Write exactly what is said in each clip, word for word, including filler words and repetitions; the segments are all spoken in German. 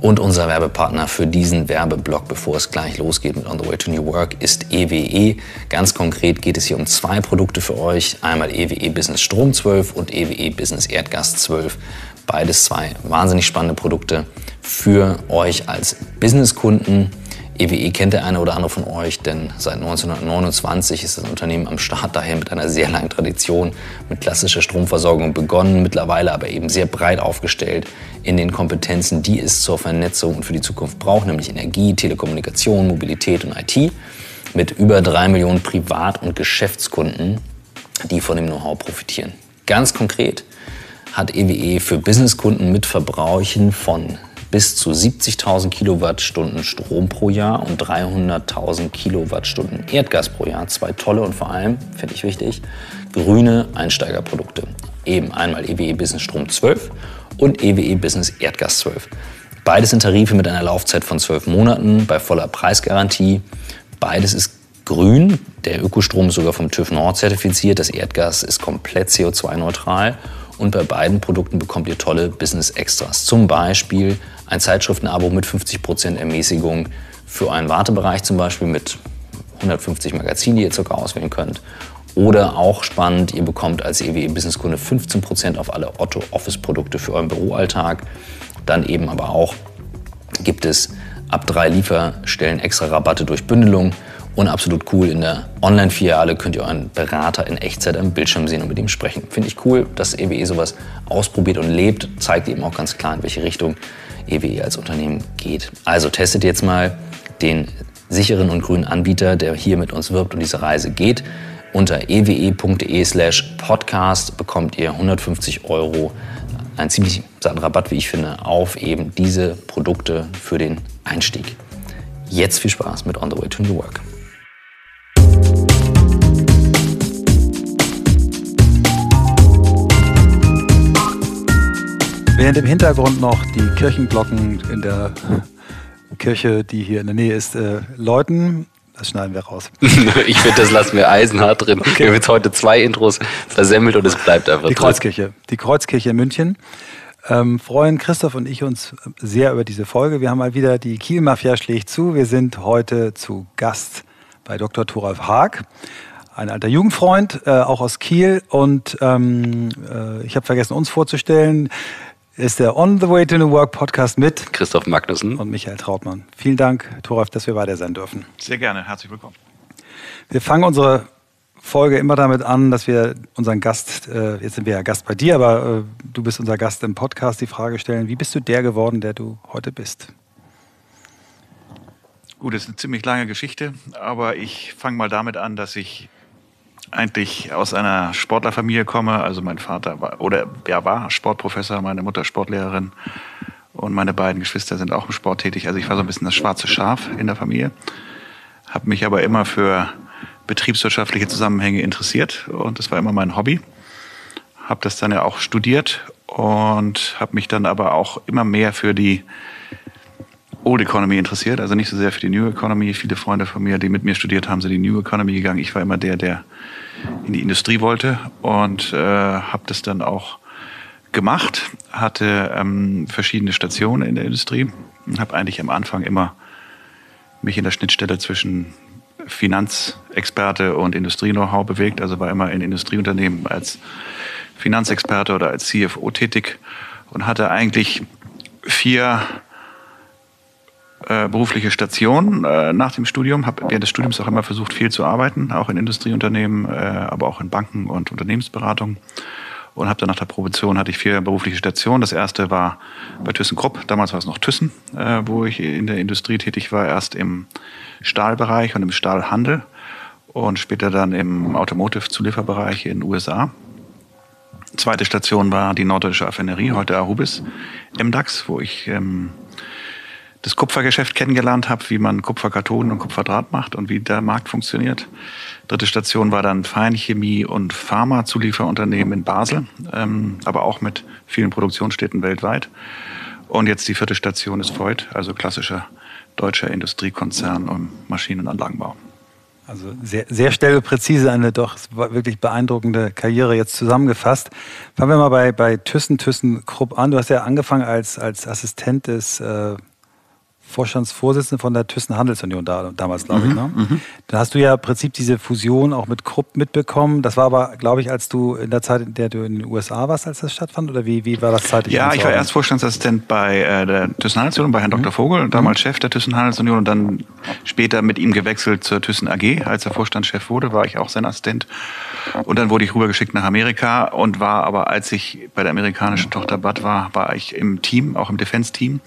Und unser Werbepartner für diesen Werbeblock, bevor es gleich losgeht mit On the Way to New Work, ist E W E. Ganz konkret geht es hier um zwei Produkte für euch. Einmal E W E Business Strom zwölf und E W E Business Erdgas zwölf. Beides zwei wahnsinnig spannende Produkte für euch als Businesskunden. E W E kennt der eine oder andere von euch, denn seit neunzehnhundertneunundzwanzig ist das Unternehmen am Start, daher mit einer sehr langen Tradition, mit klassischer Stromversorgung begonnen, mittlerweile aber eben sehr breit aufgestellt in den Kompetenzen, die es zur Vernetzung und für die Zukunft braucht, nämlich Energie, Telekommunikation, Mobilität und I T, mit über drei Millionen Privat- und Geschäftskunden, die von dem Know-how profitieren. Ganz konkret hat E W E für Businesskunden mit Verbräuchen von bis zu siebzigtausend Kilowattstunden Strom pro Jahr und dreihunderttausend Kilowattstunden Erdgas pro Jahr. Zwei tolle und vor allem, finde ich wichtig, grüne Einsteigerprodukte. Eben einmal E W E Business Strom zwölf und E W E Business Erdgas zwölf. Beides sind Tarife mit einer Laufzeit von zwölf Monaten bei voller Preisgarantie. Beides ist grün. Der Ökostrom ist sogar vom TÜV Nord zertifiziert. Das Erdgas ist komplett C O zwei neutral. Und bei beiden Produkten bekommt ihr tolle Business-Extras. Zum Beispiel ein Zeitschriftenabo mit fünfzig Prozent Ermäßigung für einen Wartebereich, zum Beispiel mit hundertfünfzig Magazinen, die ihr circa auswählen könnt. Oder auch spannend, ihr bekommt als E W E-Businesskunde fünfzehn Prozent auf alle Otto-Office-Produkte für euren Büroalltag. Dann eben aber auch gibt es ab drei Lieferstellen extra Rabatte durch Bündelung. Und absolut cool, in der Online-Filiale könnt ihr euren Berater in Echtzeit am Bildschirm sehen und mit ihm sprechen. Finde ich cool, dass E W E sowas ausprobiert und lebt. Zeigt eben auch ganz klar, in welche Richtung E W E als Unternehmen geht. Also testet jetzt mal den sicheren und grünen Anbieter, der hier mit uns wirbt und diese Reise geht. Unter ewe.de slash podcast bekommt ihr hundertfünfzig Euro, einen ziemlich satten Rabatt, wie ich finde, auf eben diese Produkte für den Einstieg. Jetzt viel Spaß mit On the Way to New Work. Während im Hintergrund noch die Kirchenglocken in der Kirche, die hier in der Nähe ist, äh, läuten, das schneiden wir raus. Ich finde, das lassen wir eisenhart drin. Okay. Wir haben jetzt heute zwei Intros versemmelt und es bleibt einfach die drin. Kreuzkirche, die Kreuzkirche in München. Ähm, freuen Christoph und ich uns sehr über diese Folge. Wir haben mal wieder die Kiel-Mafia schlägt zu. Wir sind heute zu Gast bei Doktor Thoralf Haag, ein alter Jugendfreund, äh, auch aus Kiel. Und ähm, äh, ich habe vergessen, uns vorzustellen, ist der On the Way to New Work Podcast mit Christoph Magnussen und Michael Trautmann. Vielen Dank, Thoralf, dass wir bei dir sein dürfen. Sehr gerne, herzlich willkommen. Wir fangen unsere Folge immer damit an, dass wir unseren Gast, äh, jetzt sind wir ja Gast bei dir, aber äh, du bist unser Gast im Podcast, die Frage stellen, wie bist du der geworden, der du heute bist? Gut, das ist eine ziemlich lange Geschichte, aber ich fange mal damit an, dass ich eigentlich aus einer Sportlerfamilie komme. Also mein Vater war, oder ja, war Sportprofessor, meine Mutter Sportlehrerin und meine beiden Geschwister sind auch im Sport tätig. Also ich war so ein bisschen das schwarze Schaf in der Familie, habe mich aber immer für betriebswirtschaftliche Zusammenhänge interessiert und das war immer mein Hobby. Habe das dann ja auch studiert und habe mich dann aber auch immer mehr für die Old Economy interessiert, also nicht so sehr für die New Economy. Viele Freunde von mir, die mit mir studiert haben, sind in die New Economy gegangen. Ich war immer der, der in die Industrie wollte und äh, habe das dann auch gemacht. Hatte ähm, verschiedene Stationen in der Industrie und habe eigentlich am Anfang immer mich in der Schnittstelle zwischen Finanzexperte und Industrie-Know-how bewegt. Also war immer in Industrieunternehmen als Finanzexperte oder als C F O tätig und hatte eigentlich vier äh, berufliche Stationen äh, nach dem Studium. Habe während des Studiums auch immer versucht, viel zu arbeiten, auch in Industrieunternehmen, äh, aber auch in Banken und Unternehmensberatung. Und habe dann nach der Promotion hatte ich vier berufliche Stationen. Das erste war bei ThyssenKrupp, damals war es noch Thyssen, äh, wo ich in der Industrie tätig war, erst im Stahlbereich und im Stahlhandel und später dann im Automotive-Zulieferbereich in den U S A. Zweite Station war die Norddeutsche Affinerie, heute Arubis, M DAX, wo ich ähm, das Kupfergeschäft kennengelernt habe, wie man Kupferkartonen und Kupferdraht macht und wie der Markt funktioniert. Dritte Station war dann Feinchemie- und Pharma-Zulieferunternehmen in Basel, ähm, aber auch mit vielen Produktionsstätten weltweit. Und jetzt die vierte Station ist Voith, also klassischer deutscher Industriekonzern im Maschinen- und Anlagenbau. Also sehr, sehr stellepräzise, eine doch wirklich beeindruckende Karriere jetzt zusammengefasst. Fangen wir mal bei, bei Thyssen, ThyssenKrupp an. Du hast ja angefangen als, als Assistent des äh, Vorstandsvorsitzende von der Thyssen Handelsunion da, damals, glaube mhm, ich. Ne? Mhm. Dann hast du ja im Prinzip diese Fusion auch mit Krupp mitbekommen. Das war aber, glaube ich, als du in der Zeit, in der du in den U S A warst, als das stattfand? Oder wie, wie war das zeitlich? Ja, ich war erst Vorstandsassistent bei äh, der Thyssen Handelsunion, bei Herrn mhm. Doktor Vogel, damals mhm. Chef der Thyssen Handelsunion und dann später mit ihm gewechselt zur Thyssen A G. Als er Vorstandschef wurde, war ich auch sein Assistent. Und dann wurde ich rübergeschickt nach Amerika und war aber, als ich bei der amerikanischen Tochter Bud war, war ich im Team, auch im Defense-Team,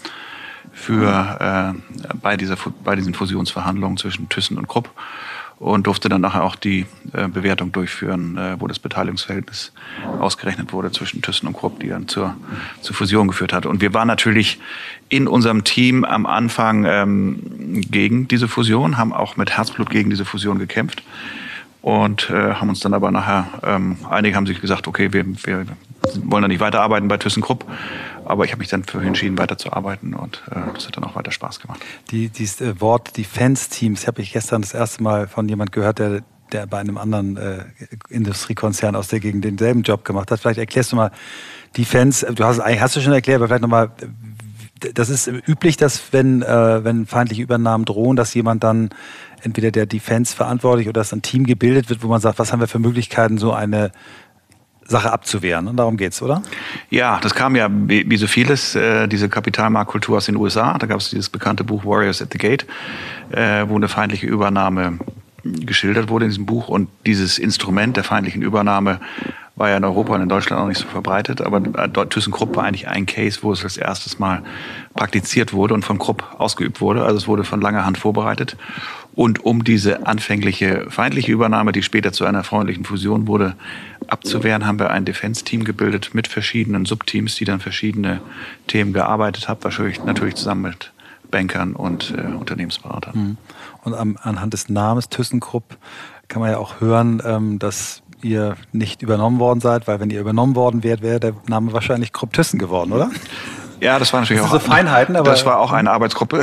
für äh, bei, dieser, bei diesen Fusionsverhandlungen zwischen Thyssen und Krupp und durfte dann nachher auch die äh, Bewertung durchführen, äh, wo das Beteiligungsverhältnis ausgerechnet wurde zwischen Thyssen und Krupp, die dann zur, zur Fusion geführt hat. Und wir waren natürlich in unserem Team am Anfang ähm, gegen diese Fusion, haben auch mit Herzblut gegen diese Fusion gekämpft und äh, haben uns dann aber nachher, ähm, einige haben sich gesagt, okay, wir, wir wollen da nicht weiterarbeiten bei ThyssenKrupp. Aber ich habe mich dann für entschieden, weiterzuarbeiten und äh, das hat dann auch weiter Spaß gemacht. Die, dieses äh, Wort Defense-Teams habe ich gestern das erste Mal von jemand gehört, der, der bei einem anderen äh, Industriekonzern aus der Gegend denselben Job gemacht hat. Vielleicht erklärst du mal Defense, du hast eigentlich hast du schon erklärt, aber vielleicht nochmal, das ist üblich, dass wenn, äh, wenn feindliche Übernahmen drohen, dass jemand dann entweder der Defense verantwortlich oder dass ein Team gebildet wird, wo man sagt, was haben wir für Möglichkeiten, so eine Sache abzuwehren. Und darum geht's, oder? Ja, das kam ja wie, wie so vieles, äh, diese Kapitalmarktkultur aus den U S A. Da gab es dieses bekannte Buch Warriors at the Gate, äh, wo eine feindliche Übernahme geschildert wurde in diesem Buch. Und dieses Instrument der feindlichen Übernahme war ja in Europa und in Deutschland auch nicht so verbreitet. Aber ThyssenKrupp war eigentlich ein Case, wo es das erstes Mal praktiziert wurde und von Krupp ausgeübt wurde. Also es wurde von langer Hand vorbereitet. Und um diese anfängliche feindliche Übernahme, die später zu einer freundlichen Fusion wurde, abzuwehren, haben wir ein Defense-Team gebildet mit verschiedenen Subteams, die dann verschiedene Themen gearbeitet haben, wahrscheinlich natürlich zusammen mit Bankern und äh, Unternehmensberatern. Und am, anhand des Namens ThyssenKrupp kann man ja auch hören, ähm, dass ihr nicht übernommen worden seid, weil wenn ihr übernommen worden wärt, wäre der Name wahrscheinlich Krupp-Thyssen geworden, oder? Ja, das war natürlich das auch so Feinheiten, aber das war auch eine Arbeitsgruppe.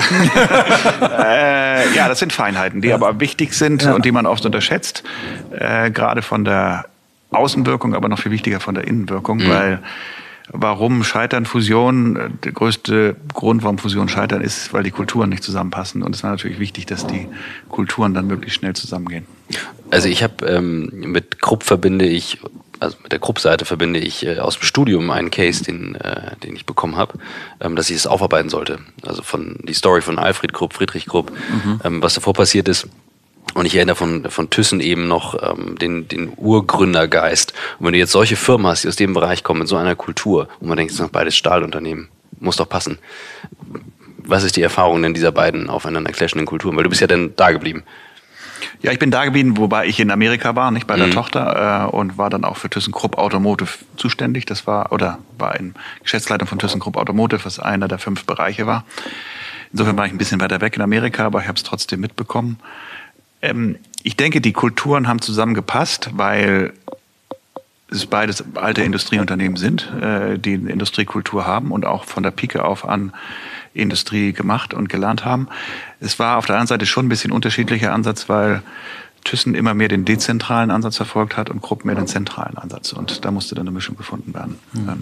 äh, ja, das sind Feinheiten, die ja. aber wichtig sind ja. und die man oft unterschätzt, äh, gerade von der Außenwirkung, aber noch viel wichtiger von der Innenwirkung, mhm. weil warum scheitern Fusionen? Der größte Grund, warum Fusionen scheitern, ist, weil die Kulturen nicht zusammenpassen. Und es war natürlich wichtig, dass die Kulturen dann möglichst schnell zusammengehen. Also ich habe ähm, mit Krupp verbinde ich, also mit der Krupp-Seite verbinde ich äh, aus dem Studium einen Case, den, äh, den ich bekommen habe, ähm, dass ich es aufarbeiten sollte. Also von die Story von Alfred Krupp, Friedrich Krupp, mhm. ähm, was davor passiert ist. Und ich erinnere von, von Thyssen eben noch ähm, den, den Urgründergeist. Und wenn du jetzt solche Firmen hast, die aus dem Bereich kommen, mit so einer Kultur, und man denkt, es sind beides Stahlunternehmen, muss doch passen. Was ist die Erfahrung denn dieser beiden aufeinander clashenden Kulturen? Weil du bist ja dann da geblieben. Ja, ich bin da geblieben, wobei ich in Amerika war, nicht bei der mhm. Tochter, äh, und war dann auch für ThyssenKrupp Automotive zuständig. Das war, oder war in Geschäftsleitung von ThyssenKrupp Automotive, was einer der fünf Bereiche war. Insofern war ich ein bisschen weiter weg in Amerika, aber ich habe es trotzdem mitbekommen. Ähm, ich denke, die Kulturen haben zusammengepasst, weil es beides alte Industrieunternehmen sind, äh, die eine Industriekultur haben und auch von der Pike auf an Industrie gemacht und gelernt haben. Es war auf der anderen Seite schon ein bisschen unterschiedlicher Ansatz, weil Thyssen immer mehr den dezentralen Ansatz verfolgt hat und Krupp mehr den zentralen Ansatz. Und da musste dann eine Mischung gefunden werden. Mhm.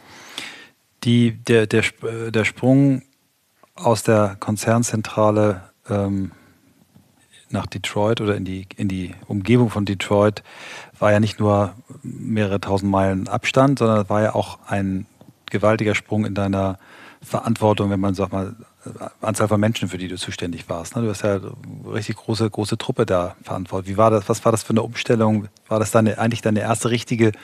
Die, der, der, der Sprung aus der Konzernzentrale ähm, nach Detroit oder in die, in die Umgebung von Detroit war ja nicht nur mehrere tausend Meilen Abstand, sondern war ja auch ein gewaltiger Sprung in deiner Verantwortung, wenn man, sag mal, Anzahl von Menschen, für die du zuständig warst. Du hast ja eine richtig große, große Truppe da verantwortet. Wie war das, was war das für eine Umstellung? War das deine, eigentlich deine erste richtige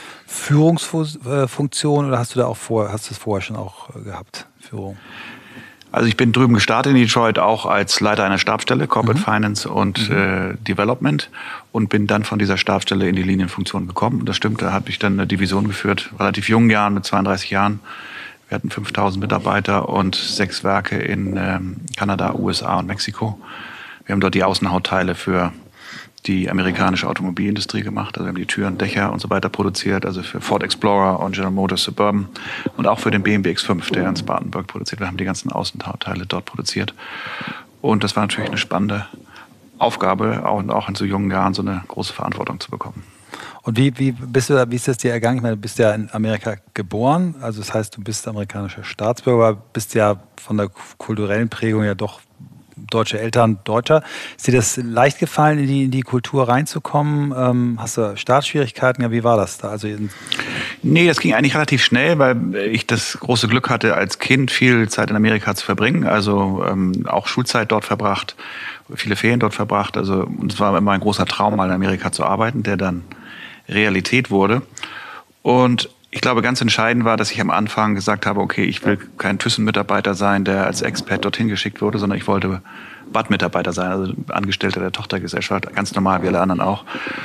Führungsfunktion oder hast du da auch vor, hast du es vorher schon auch gehabt, Führung? Also ich bin drüben gestartet in Detroit auch als Leiter einer Stabsstelle, Corporate mhm. Finance und mhm. äh, Development, und bin dann von dieser Stabsstelle in die Linienfunktion gekommen. Das stimmt, da habe ich dann eine Division geführt, relativ jungen Jahren, mit zweiunddreißig Jahren. Wir hatten fünftausend Mitarbeiter und sechs Werke in ähm, Kanada, U S A und Mexiko. Wir haben dort die Außenhautteile für die amerikanische Automobilindustrie gemacht. Also wir haben die Türen, Dächer und so weiter produziert, also für Ford Explorer und General Motors Suburban und auch für den B M W X fünf, der in Spartanburg produziert. Wir haben die ganzen Außenhautteile dort produziert. Und das war natürlich eine spannende Aufgabe, auch, auch in so jungen Jahren so eine große Verantwortung zu bekommen. Und wie, wie, bist du, wie ist das dir ergangen? Ich meine, du bist ja in Amerika geboren, also das heißt, du bist amerikanischer Staatsbürger, bist ja von der kulturellen Prägung ja doch deutsche Eltern, Deutscher. Ist dir das leicht gefallen, in die, in die Kultur reinzukommen? Ähm, hast du Startschwierigkeiten? Ja, wie war das da? Also nee, das ging eigentlich relativ schnell, weil ich das große Glück hatte, als Kind viel Zeit in Amerika zu verbringen. Also ähm, auch Schulzeit dort verbracht, viele Ferien dort verbracht. Also und es war immer ein großer Traum, mal in Amerika zu arbeiten, der dann Realität wurde. Und ich glaube, ganz entscheidend war, dass ich am Anfang gesagt habe, okay, ich will kein Thyssen-Mitarbeiter sein, der als Expat dorthin geschickt wurde, sondern ich wollte B A T-Mitarbeiter sein, also Angestellter der Tochtergesellschaft, ganz normal wie alle anderen auch.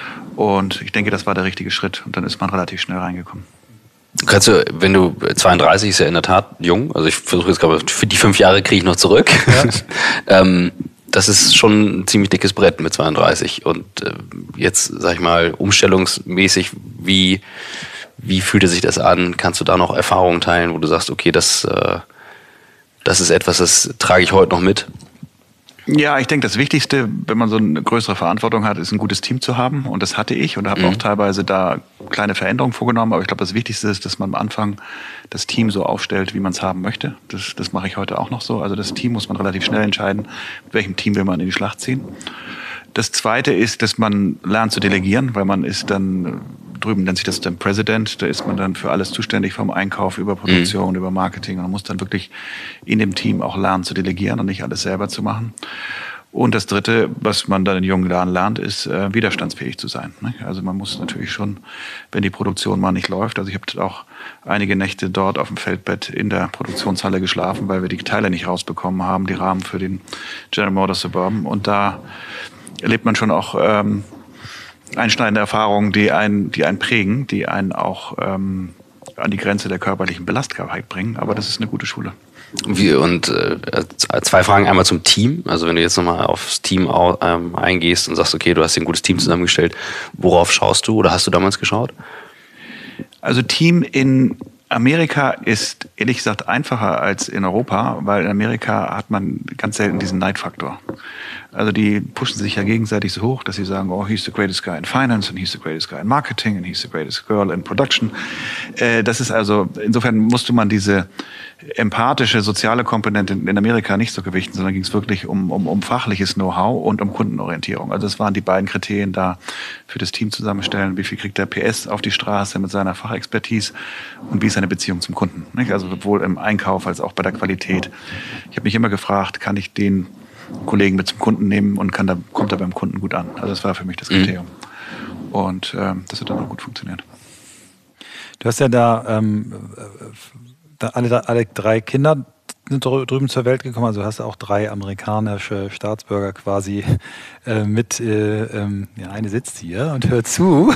Und ich denke, das war der richtige Schritt. Und dann ist man relativ schnell reingekommen. Kannst du, wenn du zweiunddreißig ist ja in der Tat jung, also ich versuche jetzt gerade, für die fünf Jahre kriege ich noch zurück. Ja. ähm, das ist schon ein ziemlich dickes Brett mit zweiunddreißig. Und äh, jetzt, sag ich mal, umstellungsmäßig, wie Wie fühlte sich das an? Kannst du da noch Erfahrungen teilen, wo du sagst, okay, das, äh, das ist etwas, das trage ich heute noch mit? Ja, ich denke, das Wichtigste, wenn man so eine größere Verantwortung hat, ist ein gutes Team zu haben. Und das hatte ich und habe mhm. auch teilweise da kleine Veränderungen vorgenommen. Aber ich glaube, das Wichtigste ist, dass man am Anfang das Team so aufstellt, wie man es haben möchte. Das, das mache ich heute auch noch so. Also das Team muss man relativ schnell entscheiden, mit welchem Team will man in die Schlacht ziehen. Das Zweite ist, dass man lernt zu delegieren, weil man ist dann, drüben nennt sich das dann President, da ist man dann für alles zuständig, vom Einkauf über Produktion, mhm. über Marketing. Und man muss dann wirklich in dem Team auch lernen zu delegieren und nicht alles selber zu machen. Und das Dritte, was man dann in jungen Jahren lernt, ist äh, widerstandsfähig zu sein. Ne? Also man muss natürlich schon, wenn die Produktion mal nicht läuft, also ich habe auch einige Nächte dort auf dem Feldbett in der Produktionshalle geschlafen, weil wir die Teile nicht rausbekommen haben, die Rahmen für den General Motors Suburban. Und da erlebt man schon auch ähm, einschneidende Erfahrungen, die einen, die einen prägen, die einen auch ähm, an die Grenze der körperlichen Belastbarkeit bringen. Aber das ist eine gute Schule. Wie, und äh, zwei Fragen. Einmal zum Team. Also wenn du jetzt nochmal aufs Team au, ähm, eingehst und sagst, okay, du hast dir ein gutes Team zusammengestellt, worauf schaust du oder hast du damals geschaut? Also Team in Amerika ist ehrlich gesagt einfacher als in Europa, weil in Amerika hat man ganz selten diesen Neidfaktor. Also die pushen sich ja gegenseitig so hoch, dass sie sagen, oh, he's the greatest guy in finance and he's the greatest guy in marketing and he's the greatest girl in production. Äh, das ist also, insofern musste man diese empathische, soziale Komponente in Amerika nicht so gewichten, sondern ging es wirklich um, um, um fachliches Know-how und um Kundenorientierung. Also das waren die beiden Kriterien da für das Team zusammenstellen. Wie viel kriegt der P S auf die Straße mit seiner Fachexpertise und wie ist seine Beziehung zum Kunden? Nicht? Also sowohl im Einkauf als auch bei der Qualität. Ich habe mich immer gefragt, kann ich den Kollegen mit zum Kunden nehmen und kann da, kommt er beim Kunden gut an? Also das war für mich das Kriterium. Mhm. Und ähm, das hat dann auch gut funktioniert. Du hast ja da, ähm, da alle, alle drei Kinder sind drüben zur Welt gekommen, also hast du auch drei amerikanische Staatsbürger quasi äh, mit, äh, ähm, ja, eine sitzt hier und hört zu.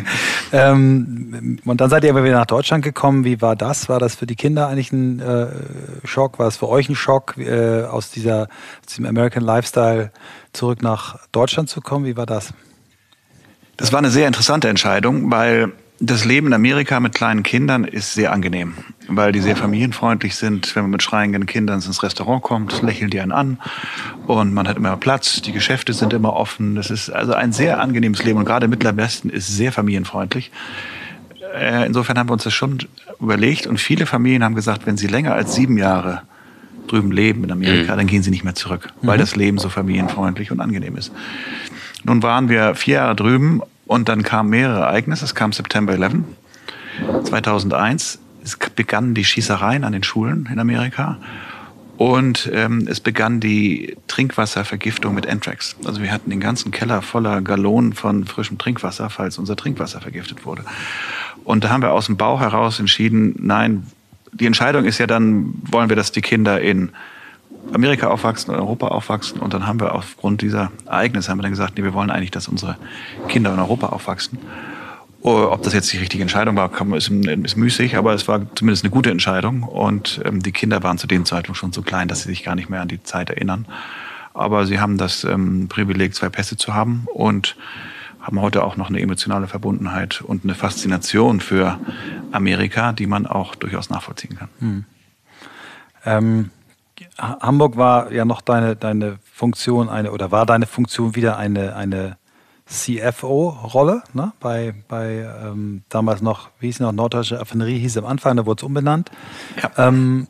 ähm, und dann seid ihr aber wieder nach Deutschland gekommen. Wie war das? War das für die Kinder eigentlich ein äh, Schock? War es für euch ein Schock, äh, aus, dieser, aus diesem American Lifestyle zurück nach Deutschland zu kommen? Wie war das? Das war eine sehr interessante Entscheidung, weil das Leben in Amerika mit kleinen Kindern ist sehr angenehm, weil die sehr familienfreundlich sind. Wenn man mit schreienden Kindern ins Restaurant kommt, lächeln die einen an und man hat immer Platz, die Geschäfte sind immer offen. Das ist also ein sehr angenehmes Leben und gerade Mittlerer Westen ist sehr familienfreundlich. Insofern haben wir uns das schon überlegt und viele Familien haben gesagt, wenn sie länger als sieben Jahre drüben leben in Amerika, mhm. dann gehen sie nicht mehr zurück, weil mhm. das Leben so familienfreundlich und angenehm ist. Nun waren wir vier Jahre drüben und dann kamen mehrere Ereignisse. Es kam September elf zweitausendeins. Es begannen die Schießereien an den Schulen in Amerika. Und ähm, es begann die Trinkwasservergiftung mit Anthrax. Also wir hatten den ganzen Keller voller Gallonen von frischem Trinkwasser, falls unser Trinkwasser vergiftet wurde. Und da haben wir aus dem Bauch heraus entschieden, nein, die Entscheidung ist ja dann, wollen wir, dass die Kinder in Amerika aufwachsen oder Europa aufwachsen. Und dann haben wir aufgrund dieser Ereignisse haben wir dann gesagt, nee, wir wollen eigentlich, dass unsere Kinder in Europa aufwachsen. Ob das jetzt die richtige Entscheidung war, ist, ist müßig, aber es war zumindest eine gute Entscheidung. Und ähm, die Kinder waren zu dem Zeitpunkt schon so klein, dass sie sich gar nicht mehr an die Zeit erinnern. Aber sie haben das ähm, Privileg, zwei Pässe zu haben und haben heute auch noch eine emotionale Verbundenheit und eine Faszination für Amerika, die man auch durchaus nachvollziehen kann. Hm. Ähm Hamburg war ja noch deine, deine Funktion, eine oder war deine Funktion wieder eine, eine C F O-Rolle, ne? bei, bei ähm, damals noch, wie hieß es noch, Norddeutsche Raffinerie hieß es am Anfang, da wurde es umbenannt. Ja. Ähm,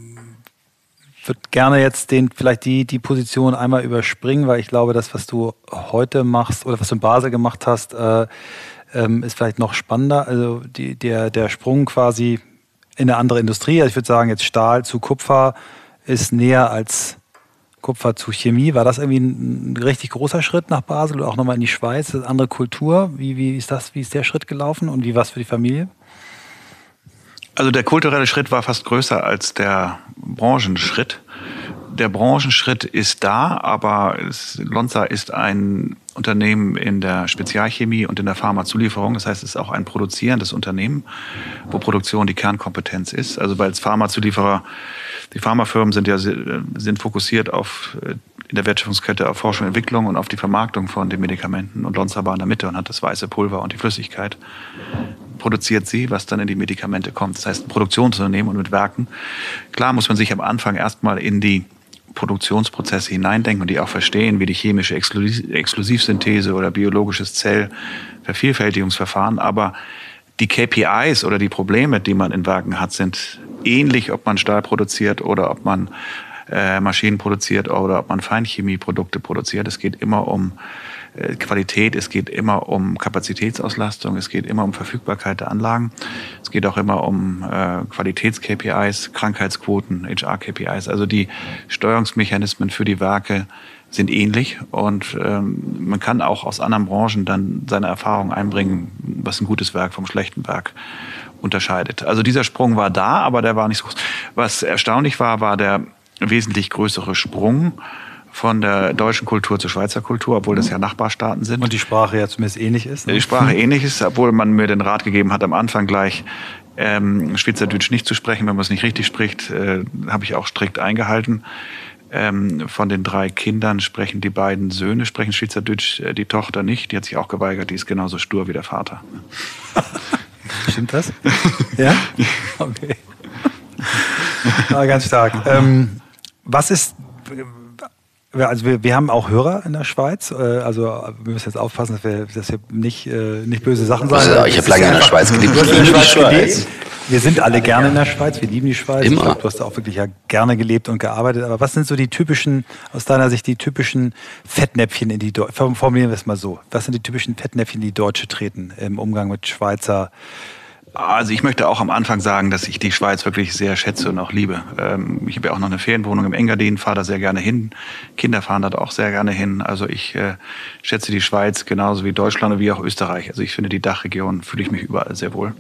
würde gerne jetzt den, vielleicht die, die Position einmal überspringen, weil ich glaube, das, was du heute machst oder was du in Basel gemacht hast, äh, ähm, ist vielleicht noch spannender. Also die, der, der Sprung quasi in eine andere Industrie, also ich würde sagen, jetzt Stahl zu Kupfer ist näher als Kupfer zu Chemie. War das irgendwie ein, ein richtig großer Schritt nach Basel oder auch nochmal in die Schweiz? Das ist eine andere Kultur. Wie, wie ist das, wie ist der Schritt gelaufen und wie war es für die Familie? Also der kulturelle Schritt war fast größer als der Branchenschritt. Der Branchenschritt ist da, aber es, Lonza ist ein Unternehmen in der Spezialchemie und in der Pharmazulieferung. Das heißt, es ist auch ein produzierendes Unternehmen, wo Produktion die Kernkompetenz ist. Also weil als Pharmazulieferer, die Pharmafirmen sind ja sind fokussiert auf in der Wertschöpfungskette auf Forschung und Entwicklung und auf die Vermarktung von den Medikamenten. Und Lonza war in der Mitte und hat das weiße Pulver und die Flüssigkeit. Produziert sie, was dann in die Medikamente kommt. Das heißt, ein Produktionsunternehmen und mit Werken. Klar muss man sich am Anfang erstmal in die Produktionsprozesse hineindenken und die auch verstehen, wie die chemische Exklusivsynthese oder biologisches Zellvervielfältigungsverfahren. Aber die K P Is oder die Probleme, die man in Werken hat, sind ähnlich, ob man Stahl produziert oder ob man äh, Maschinen produziert oder ob man Feinchemieprodukte produziert. Es geht immer um äh, Qualität, es geht immer um Kapazitätsauslastung, es geht immer um Verfügbarkeit der Anlagen, es geht auch immer um äh, Qualitäts-K P Is, Krankheitsquoten, H R-K P Is. Also die Steuerungsmechanismen für die Werke sind ähnlich und ähm, man kann auch aus anderen Branchen dann seine Erfahrung einbringen, was ein gutes Werk vom schlechten Werk unterscheidet. Also dieser Sprung war da, aber der war nicht so groß. Was erstaunlich war, war der wesentlich größere Sprung von der deutschen Kultur zur Schweizer Kultur, obwohl das ja Nachbarstaaten sind. Und die Sprache ja zumindest ähnlich ist. Ne? Die Sprache ähnlich ist, obwohl man mir den Rat gegeben hat, am Anfang gleich ähm, Schweizerdeutsch nicht zu sprechen. Wenn man es nicht richtig spricht, äh, habe ich auch strikt eingehalten. Ähm, von den drei Kindern sprechen die beiden Söhne, sprechen Schweizerdeutsch, äh, die Tochter nicht. Die hat sich auch geweigert, die ist genauso stur wie der Vater. Stimmt das? Ja? Okay. Ah, ganz stark. Ähm, was ist... Also wir, wir haben auch Hörer in der Schweiz. Also wir müssen jetzt aufpassen, dass wir, dass wir nicht, nicht böse Sachen sagen. Also ich habe lange in der Schweiz gelebt. Ich liebe die Schweiz. Wir sind alle gerne in der Schweiz. Wir lieben die Schweiz. Immer. Ich glaube, du hast da auch wirklich ja gerne gelebt und gearbeitet. Aber was sind so die typischen, aus deiner Sicht, die typischen Fettnäpfchen in die Deutsche? Formulieren wir es mal so. Was sind die typischen Fettnäpfchen, die Deutsche treten im Umgang mit Schweizer? Also ich möchte auch am Anfang sagen, dass ich die Schweiz wirklich sehr schätze und auch liebe. Ich habe ja auch noch eine Ferienwohnung im Engadin, fahre da sehr gerne hin. Kinder fahren da auch sehr gerne hin. Also ich äh, schätze die Schweiz genauso wie Deutschland und wie auch Österreich. Also ich finde die Dachregion, fühle ich mich überall sehr wohl.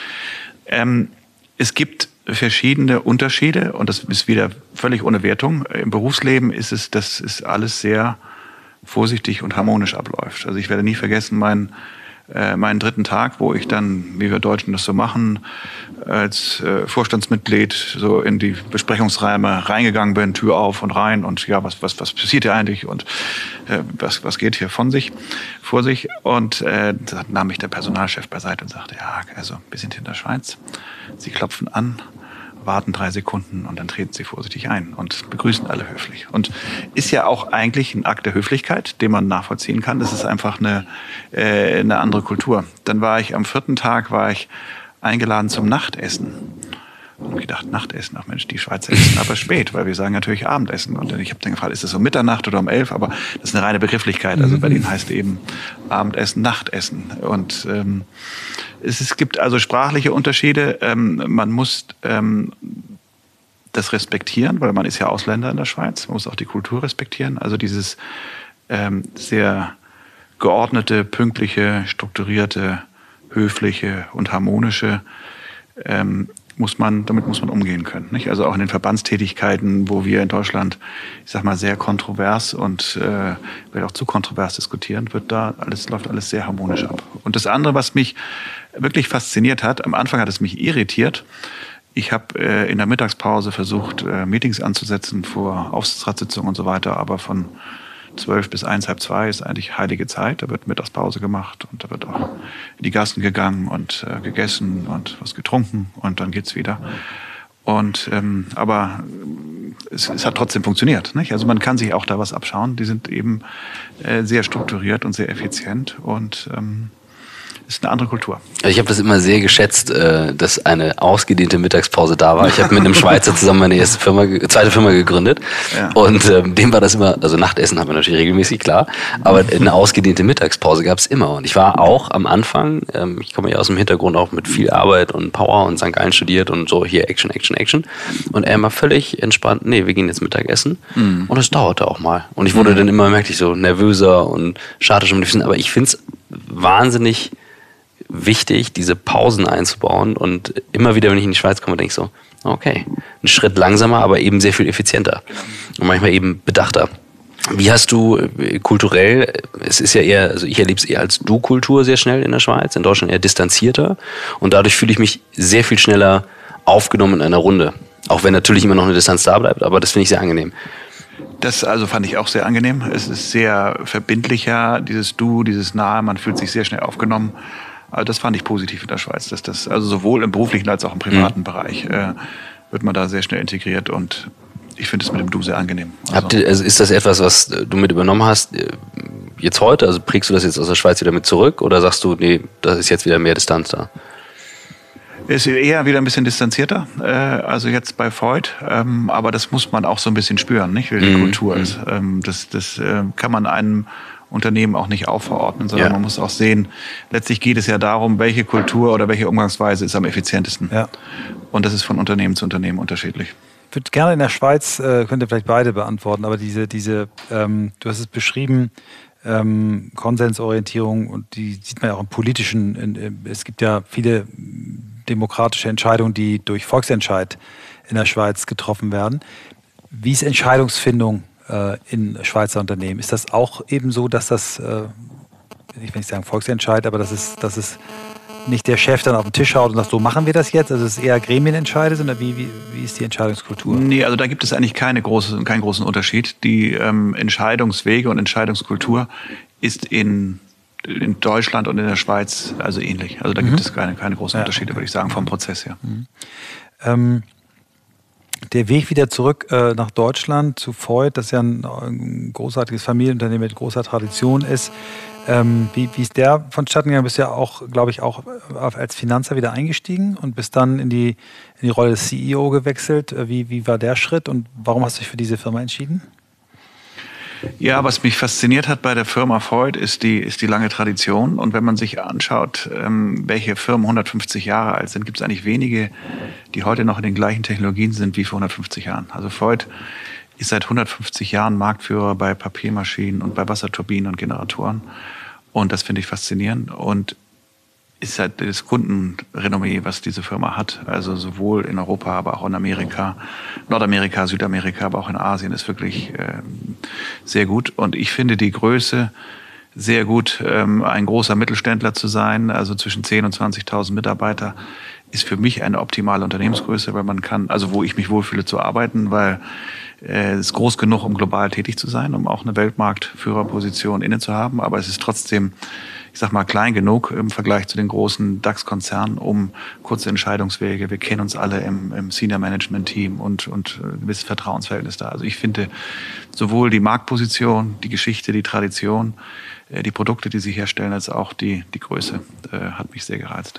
Ähm, es gibt verschiedene Unterschiede und das ist wieder völlig ohne Wertung. Im Berufsleben ist es, das ist alles sehr vorsichtig und harmonisch abläuft. Also ich werde nie vergessen, mein Äh, meinen dritten Tag, wo ich dann, wie wir Deutschen das so machen, als äh, Vorstandsmitglied so in die Besprechungsräume reingegangen bin, Tür auf und rein und ja, was was was passiert hier eigentlich und äh, was was geht hier von sich, vor sich und äh, da nahm mich der Personalchef beiseite und sagte, ja, also wir sind hier in der Schweiz, Sie klopfen an, warten drei Sekunden und dann treten Sie vorsichtig ein und begrüßen alle höflich. Und ist ja auch eigentlich ein Akt der Höflichkeit, den man nachvollziehen kann. Das ist einfach eine, äh, eine andere Kultur. Dann war ich am vierten Tag war ich eingeladen zum Nachtessen. Und habe gedacht, Nachtessen, ach Mensch, die Schweizer essen aber spät, weil wir sagen natürlich Abendessen. Und ich habe dann gefragt, ist das um Mitternacht oder um elf? Aber das ist eine reine Begrifflichkeit. Also Berlin heißt eben Abendessen, Nachtessen. Und ähm, es, es gibt also sprachliche Unterschiede. Ähm, man muss ähm, das respektieren, weil man ist ja Ausländer in der Schweiz. Man muss auch die Kultur respektieren. Also dieses ähm, sehr geordnete, pünktliche, strukturierte, höfliche und harmonische ähm, muss man, damit muss man umgehen können. Nicht? Also auch in den Verbandstätigkeiten, wo wir in Deutschland, ich sag mal, sehr kontrovers und äh, vielleicht auch zu kontrovers diskutieren, wird da alles, läuft alles sehr harmonisch ab. Und das andere, was mich wirklich fasziniert hat, am Anfang hat es mich irritiert. Ich habe äh, in der Mittagspause versucht, äh, Meetings anzusetzen vor Aufsichtsratssitzungen und so weiter, aber von zwölf bis eins, halb zwei ist eigentlich heilige Zeit. Da wird Mittagspause gemacht und da wird auch in die Gassen gegangen und äh, gegessen und was getrunken und dann geht's wieder. Und ähm, aber es, es hat trotzdem funktioniert. Nicht? Also man kann sich auch da was abschauen. Die sind eben äh, sehr strukturiert und sehr effizient und ähm, ist eine andere Kultur. Also ich habe das immer sehr geschätzt, äh, dass eine ausgedehnte Mittagspause da war. Ich habe mit einem Schweizer zusammen meine erste Firma, zweite Firma gegründet ja. und ähm, dem war das immer, also Nachtessen haben wir natürlich regelmäßig, klar, aber eine ausgedehnte Mittagspause gab es immer. Und ich war auch am Anfang, ähm, ich komme ja aus dem Hintergrund auch mit viel Arbeit und Power und Sankt Gallen studiert und so hier Action, Action, Action. Und er war völlig entspannt, nee, wir gehen jetzt Mittagessen. Mhm. Und es dauerte auch mal. Und ich wurde mhm. dann immer, merkte ich, so nervöser und schade schon ein bisschen, aber ich finde es wahnsinnig wichtig, diese Pausen einzubauen und immer wieder, wenn ich in die Schweiz komme, denke ich so, okay, ein Schritt langsamer, aber eben sehr viel effizienter und manchmal eben bedachter. Wie hast du äh, kulturell, es ist ja eher, also ich erlebe es eher als Du-Kultur sehr schnell in der Schweiz, in Deutschland eher distanzierter und dadurch fühle ich mich sehr viel schneller aufgenommen in einer Runde, auch wenn natürlich immer noch eine Distanz da bleibt, aber das finde ich sehr angenehm. Das also fand ich auch sehr angenehm. Es ist sehr verbindlicher, dieses Du, dieses Nahe, man fühlt sich sehr schnell aufgenommen. Also das fand ich positiv in der Schweiz, dass das also sowohl im beruflichen als auch im privaten mhm. Bereich äh, wird man da sehr schnell integriert und ich finde es mit dem Du sehr angenehm. Also, Habt ihr, also ist das etwas, was du mit übernommen hast jetzt heute? Also prägst du das jetzt aus der Schweiz wieder mit zurück oder sagst du, nee, das ist jetzt wieder mehr Distanz da? Ist eher wieder ein bisschen distanzierter, äh, also jetzt bei Voith, ähm, aber das muss man auch so ein bisschen spüren, nicht, wie die mhm. Kultur ist. Ähm, das das äh, kann man einem Unternehmen auch nicht aufverordnen, sondern ja. man muss auch sehen, letztlich geht es ja darum, welche Kultur oder welche Umgangsweise ist am effizientesten. Ja. Und das ist von Unternehmen zu Unternehmen unterschiedlich. Ich würde gerne in der Schweiz, äh, könnt ihr vielleicht beide beantworten, aber diese, diese ähm, du hast es beschrieben, ähm, Konsensorientierung und die sieht man ja auch im Politischen, in, in, es gibt ja viele demokratische Entscheidungen, die durch Volksentscheid in der Schweiz getroffen werden. Wie ist Entscheidungsfindung in Schweizer Unternehmen? Ist das auch eben so, dass das, ich will nicht sagen Volksentscheid, aber dass es, dass es nicht der Chef dann auf den Tisch haut und sagt, so machen wir das jetzt? Also es ist eher Gremienentscheide, sondern wie, wie, wie ist die Entscheidungskultur? Nee, also da gibt es eigentlich keine große, keinen großen Unterschied. Die ähm, Entscheidungswege und Entscheidungskultur ist in, in Deutschland und in der Schweiz also ähnlich. Also da mhm. gibt es keine, keine großen ja. Unterschiede, würde ich sagen, vom Prozess her. Mhm. Ähm, Der Weg wieder zurück äh, nach Deutschland zu Voith, das ja ein, ein großartiges Familienunternehmen mit großer Tradition ist. Ähm, wie, wie ist der vonstatten gegangen? Du bist ja auch, glaube ich, auch als Finanzer wieder eingestiegen und bist dann in die, in die Rolle des C E O gewechselt. Wie, wie war der Schritt und warum hast du dich für diese Firma entschieden? Ja, was mich fasziniert hat bei der Firma Voith ist die, ist die lange Tradition. Und wenn man sich anschaut, ähm, welche Firmen hundertfünfzig Jahre alt sind, gibt es eigentlich wenige, die heute noch in den gleichen Technologien sind wie vor hundertfünfzig Jahren. Also Voith ist seit hundertfünfzig Jahren Marktführer bei Papiermaschinen und bei Wasserturbinen und Generatoren. Und das finde ich faszinierend. Und ist halt das Kundenrenommee, was diese Firma hat. Also sowohl in Europa, aber auch in Amerika, Nordamerika, Südamerika, aber auch in Asien ist wirklich äh, sehr gut. Und ich finde die Größe sehr gut, ähm, ein großer Mittelständler zu sein, also zwischen zehntausend und zwanzigtausend Mitarbeiter, ist für mich eine optimale Unternehmensgröße, weil man kann, also wo ich mich wohlfühle zu arbeiten, weil äh, es ist groß genug, um global tätig zu sein, um auch eine Weltmarktführerposition inne zu haben, aber es ist trotzdem, ich sag mal, klein genug im Vergleich zu den großen DAX-Konzernen, um kurze Entscheidungswege. Wir kennen uns alle im, im Senior-Management-Team und, und ein gewisses Vertrauensverhältnis da. Also ich finde sowohl die Marktposition, die Geschichte, die Tradition, äh, die Produkte, die sie herstellen, als auch die, die Größe, äh, hat mich sehr gereizt.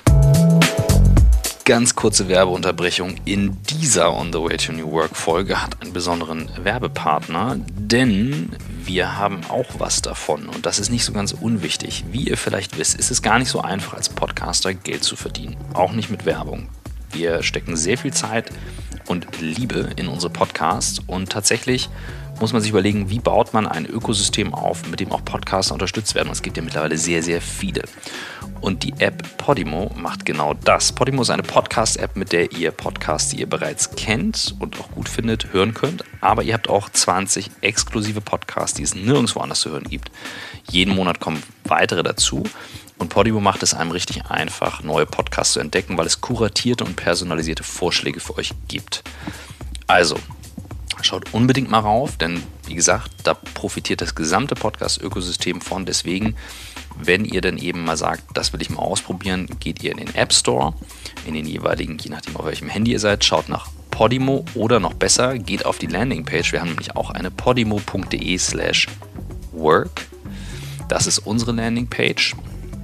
Ganz kurze Werbeunterbrechung. In dieser On the Way to New Work Folge hat einen besonderen Werbepartner, denn wir haben auch was davon und das ist nicht so ganz unwichtig. Wie ihr vielleicht wisst, ist es gar nicht so einfach als Podcaster Geld zu verdienen, auch nicht mit Werbung. Wir stecken sehr viel Zeit und Liebe in unsere Podcasts und tatsächlich muss man sich überlegen, wie baut man ein Ökosystem auf, mit dem auch Podcaster unterstützt werden. Und es gibt ja mittlerweile sehr, sehr viele. Und die App Podimo macht genau das. Podimo ist eine Podcast-App, mit der ihr Podcasts, die ihr bereits kennt und auch gut findet, hören könnt. Aber ihr habt auch zwanzig exklusive Podcasts, die es nirgendwo anders zu hören gibt. Jeden Monat kommen weitere dazu. Und Podimo macht es einem richtig einfach, neue Podcasts zu entdecken, weil es kuratierte und personalisierte Vorschläge für euch gibt. Also, schaut unbedingt mal rauf, denn wie gesagt, da profitiert das gesamte Podcast-Ökosystem von. Deswegen, wenn ihr dann eben mal sagt, das will ich mal ausprobieren, geht ihr in den App Store, in den jeweiligen, je nachdem auf welchem Handy ihr seid, schaut nach Podimo oder noch besser, geht auf die Landingpage. Wir haben nämlich auch eine podimo.de slash work. Das ist unsere Landingpage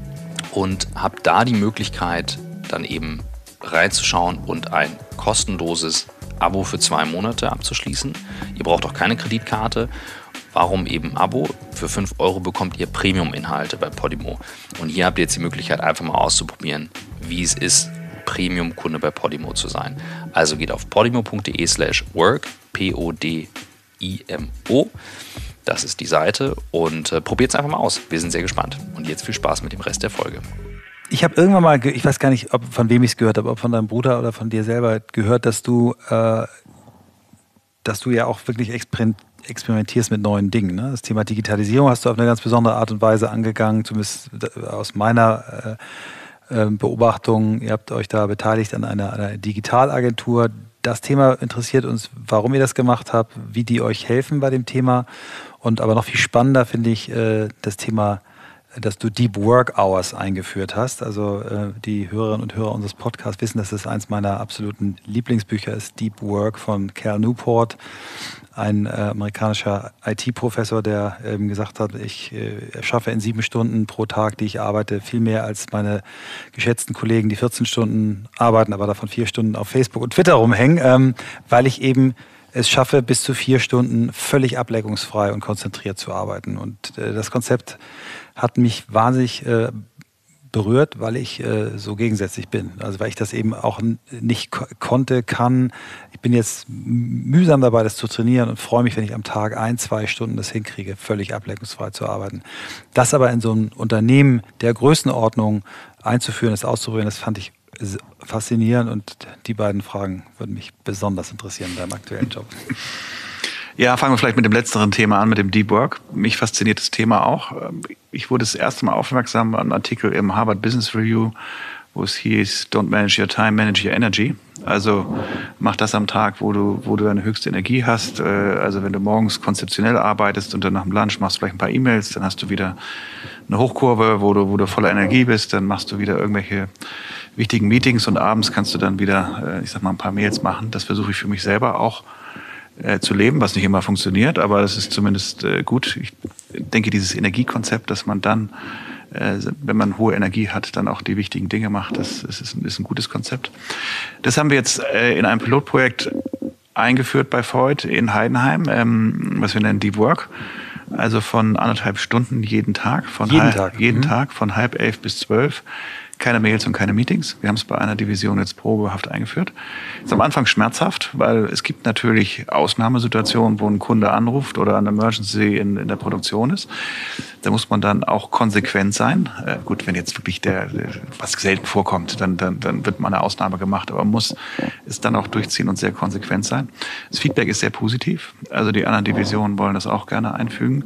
und habt da die Möglichkeit, dann eben reinzuschauen und ein kostenloses Abo für zwei Monate abzuschließen. Ihr braucht auch keine Kreditkarte. Warum eben Abo? Für fünf Euro bekommt ihr Premium-Inhalte bei Podimo. Und hier habt ihr jetzt die Möglichkeit, einfach mal auszuprobieren, wie es ist, Premium-Kunde bei Podimo zu sein. Also geht auf podimo.de slash work, P O D I M O. Das ist die Seite und äh, probiert es einfach mal aus. Wir sind sehr gespannt. Und jetzt viel Spaß mit dem Rest der Folge. Ich habe irgendwann mal, ich weiß gar nicht, ob, von wem ich es gehört habe, ob von deinem Bruder oder von dir selber gehört, dass du, äh, dass du ja auch wirklich exper- experimentierst mit neuen Dingen. Ne? Das Thema Digitalisierung hast du auf eine ganz besondere Art und Weise angegangen, zumindest aus meiner äh, Beobachtung. Ihr habt euch da beteiligt an einer, einer Digitalagentur. Das Thema interessiert uns, warum ihr das gemacht habt, wie die euch helfen bei dem Thema. Und aber noch viel spannender finde ich äh, das Thema, dass du Deep Work Hours eingeführt hast. Also äh, die Hörerinnen und Hörer unseres Podcasts wissen, dass das eins meiner absoluten Lieblingsbücher ist, Deep Work von Cal Newport, ein äh, amerikanischer I T-Professor, der eben gesagt hat, ich äh, schaffe in sieben Stunden pro Tag, die ich arbeite, viel mehr als meine geschätzten Kollegen, die vierzehn Stunden arbeiten, aber davon vier Stunden auf Facebook und Twitter rumhängen, ähm, weil ich eben es schaffe, bis zu vier Stunden völlig ablenkungsfrei und konzentriert zu arbeiten. Und äh, das Konzept hat mich wahnsinnig äh, berührt, weil ich äh, so gegensätzlich bin. Also weil ich das eben auch n- nicht ko- konnte, kann. Ich bin jetzt mühsam dabei, das zu trainieren und freue mich, wenn ich am Tag ein, zwei Stunden das hinkriege, völlig ablenkungsfrei zu arbeiten. Das aber in so einem Unternehmen der Größenordnung einzuführen, das auszuprobieren, das fand ich faszinierend und die beiden Fragen würden mich besonders interessieren in deinem aktuellen Job. Ja, fangen wir vielleicht mit dem letzteren Thema an, mit dem Deep Work. Mich fasziniert das Thema auch. Ich wurde das erste Mal aufmerksam an einem Artikel im Harvard Business Review, wo es hieß, don't manage your time, manage your energy. Also mach das am Tag, wo du, wo du deine höchste Energie hast. Also wenn du morgens konzeptionell arbeitest und dann nach dem Lunch machst du vielleicht ein paar E-Mails, dann hast du wieder eine Hochkurve, wo du, wo du voller Energie bist, dann machst du wieder irgendwelche wichtigen Meetings und abends kannst du dann wieder, ich sag mal, ein paar Mails machen. Das versuche ich für mich selber auch äh, zu leben, was nicht immer funktioniert, aber das ist zumindest äh, gut. Ich denke, dieses Energiekonzept, dass man dann, äh, wenn man hohe Energie hat, dann auch die wichtigen Dinge macht, das, das ist, ein, ist ein gutes Konzept. Das haben wir jetzt äh, in einem Pilotprojekt eingeführt bei Voigt in Heidenheim, ähm, was wir nennen Deep Work. Also von anderthalb Stunden jeden Tag, von jeden halb, Tag, jeden mhm. Tag von halb elf bis zwölf. Keine Mails und keine Meetings. Wir haben es bei einer Division jetzt probehaft eingeführt. Ist am Anfang schmerzhaft, weil es gibt natürlich Ausnahmesituationen, wo ein Kunde anruft oder eine Emergency in, in der Produktion ist. Da muss man dann auch konsequent sein. Äh, gut, wenn jetzt wirklich der, der was selten vorkommt, dann, dann, dann wird mal eine Ausnahme gemacht. Aber man muss es dann auch durchziehen und sehr konsequent sein. Das Feedback ist sehr positiv. Also die anderen Divisionen wollen das auch gerne einfügen.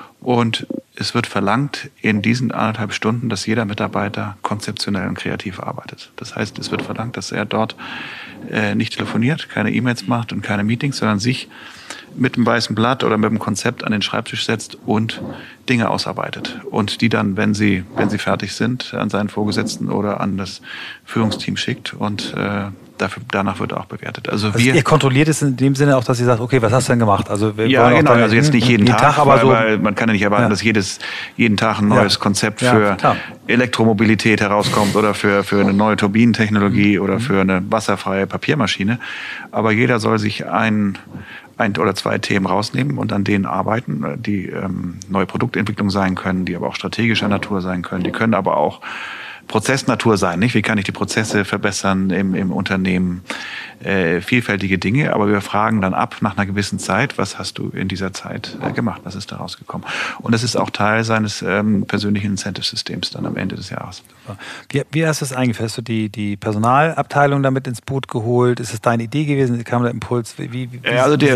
Und es wird verlangt in diesen anderthalb Stunden, dass jeder Mitarbeiter konzeptionell und kreativ arbeitet. Das heißt, es wird verlangt, dass er dort äh, nicht telefoniert, keine E-Mails macht und keine Meetings, sondern sich mit einem weißen Blatt oder mit einem Konzept an den Schreibtisch setzt und Dinge ausarbeitet. Und die dann, wenn sie, wenn sie fertig sind, an seinen Vorgesetzten oder an das Führungsteam schickt und äh, dafür, danach wird er auch bewertet. Also, also wir ihr kontrolliert es in dem Sinne auch, dass ihr sagt, okay, was hast du denn gemacht? Also wir ja, wollen genau, auch dann, also jetzt nicht jeden, jeden Tag, Tag aber weil, so, weil man kann ja nicht erwarten, ja. dass jedes, jeden Tag ein neues ja. Konzept für ja, Elektromobilität herauskommt oder für, für eine neue Turbinentechnologie mhm. oder für eine wasserfreie Papiermaschine. Aber jeder soll sich ein, ein oder zwei Themen rausnehmen und an denen arbeiten, die ähm, neue Produktentwicklung sein können, die aber auch strategischer Natur sein können. Die können aber auch Prozessnatur sein, nicht? Wie kann ich die Prozesse verbessern im, im Unternehmen? Äh, vielfältige Dinge, aber wir fragen dann ab nach einer gewissen Zeit, was hast du in dieser Zeit äh, gemacht, was ist da rausgekommen? Und das ist auch Teil seines ähm, persönlichen Incentive-Systems dann am Ende des Jahres. Wie, wie hast du das eingeführt? Hast du die, die Personalabteilung damit ins Boot geholt? Ist es deine Idee gewesen? Kam der Impuls? Wie, wie, wie, also der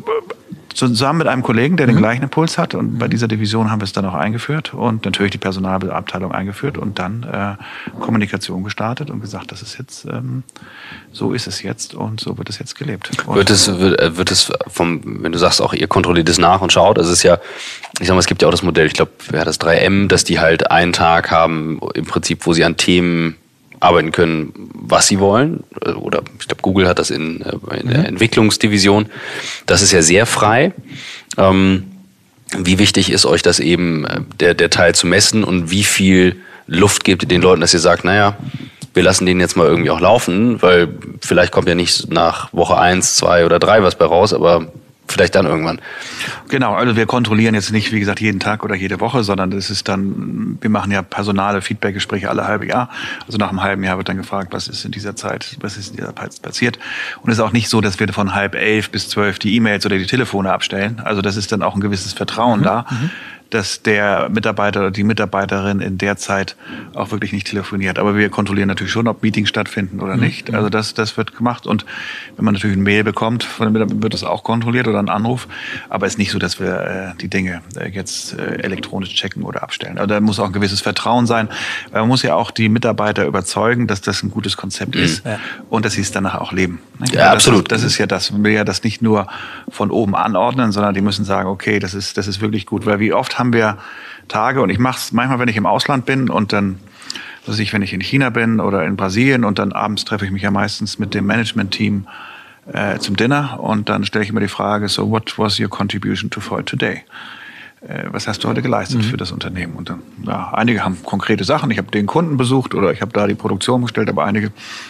zusammen mit einem Kollegen, der mhm. den gleichen Impuls hat. Und bei dieser Division haben wir es dann auch eingeführt und natürlich die Personalabteilung eingeführt und dann äh, Kommunikation gestartet und gesagt, das ist jetzt, ähm, so ist es jetzt und so wird es jetzt gelebt. Und wird es, wird, wird es vom, wenn du sagst auch, ihr kontrolliert es nach und schaut, also es ist ja, ich sag mal, es gibt ja auch das Modell, ich glaube, ja, das drei M, dass die halt einen Tag haben, im Prinzip, wo sie an Themen arbeiten können, was sie wollen. Oder ich glaube, Google hat das in, in der mhm. Entwicklungsdivision. Das ist ja sehr frei. Ähm, wie wichtig ist euch das eben, der, der Teil zu messen und wie viel Luft gebt ihr den Leuten, dass ihr sagt, naja, wir lassen den jetzt mal irgendwie auch laufen, weil vielleicht kommt ja nicht nach Woche eins, zwei oder drei was bei raus, aber vielleicht dann irgendwann. Genau, also wir kontrollieren jetzt nicht, wie gesagt, jeden Tag oder jede Woche, sondern das ist dann, wir machen ja personale Feedback-Gespräche alle halbe Jahr. Also nach einem halben Jahr wird dann gefragt, was ist in dieser Zeit, was ist in dieser Zeit passiert. Und es ist auch nicht so, dass wir von halb elf bis zwölf die E-Mails oder die Telefone abstellen. Also das ist dann auch ein gewisses Vertrauen mhm. da, dass der Mitarbeiter oder die Mitarbeiterin in der Zeit auch wirklich nicht telefoniert. Aber wir kontrollieren natürlich schon, ob Meetings stattfinden oder nicht. Also das, das wird gemacht. Und wenn man natürlich eine Mail bekommt, von dem Mitarbeiter wird das auch kontrolliert oder einen Anruf. Aber es ist nicht so, dass wir äh, die Dinge äh, jetzt äh, elektronisch checken oder abstellen. Also da muss auch ein gewisses Vertrauen sein. Man muss ja auch die Mitarbeiter überzeugen, dass das ein gutes Konzept mhm. ist ja. und dass sie es danach auch leben. Nicht? Ja, das absolut. Ist, das ist ja das. Man will ja das nicht nur von oben anordnen, sondern die müssen sagen, okay, das ist, das ist wirklich gut. Weil wie oft haben wir Tage, und ich mache es manchmal, wenn ich im Ausland bin und dann, was weiß ich, wenn ich in China bin oder in Brasilien und dann abends treffe ich mich ja meistens mit dem Management-Team äh, zum Dinner und dann stelle ich immer die Frage, so what was your contribution to for today? Äh, was hast du heute geleistet mhm. für das Unternehmen? Und dann, ja, einige haben konkrete Sachen, ich habe den Kunden besucht oder ich habe da die Produktion bestellt, aber einige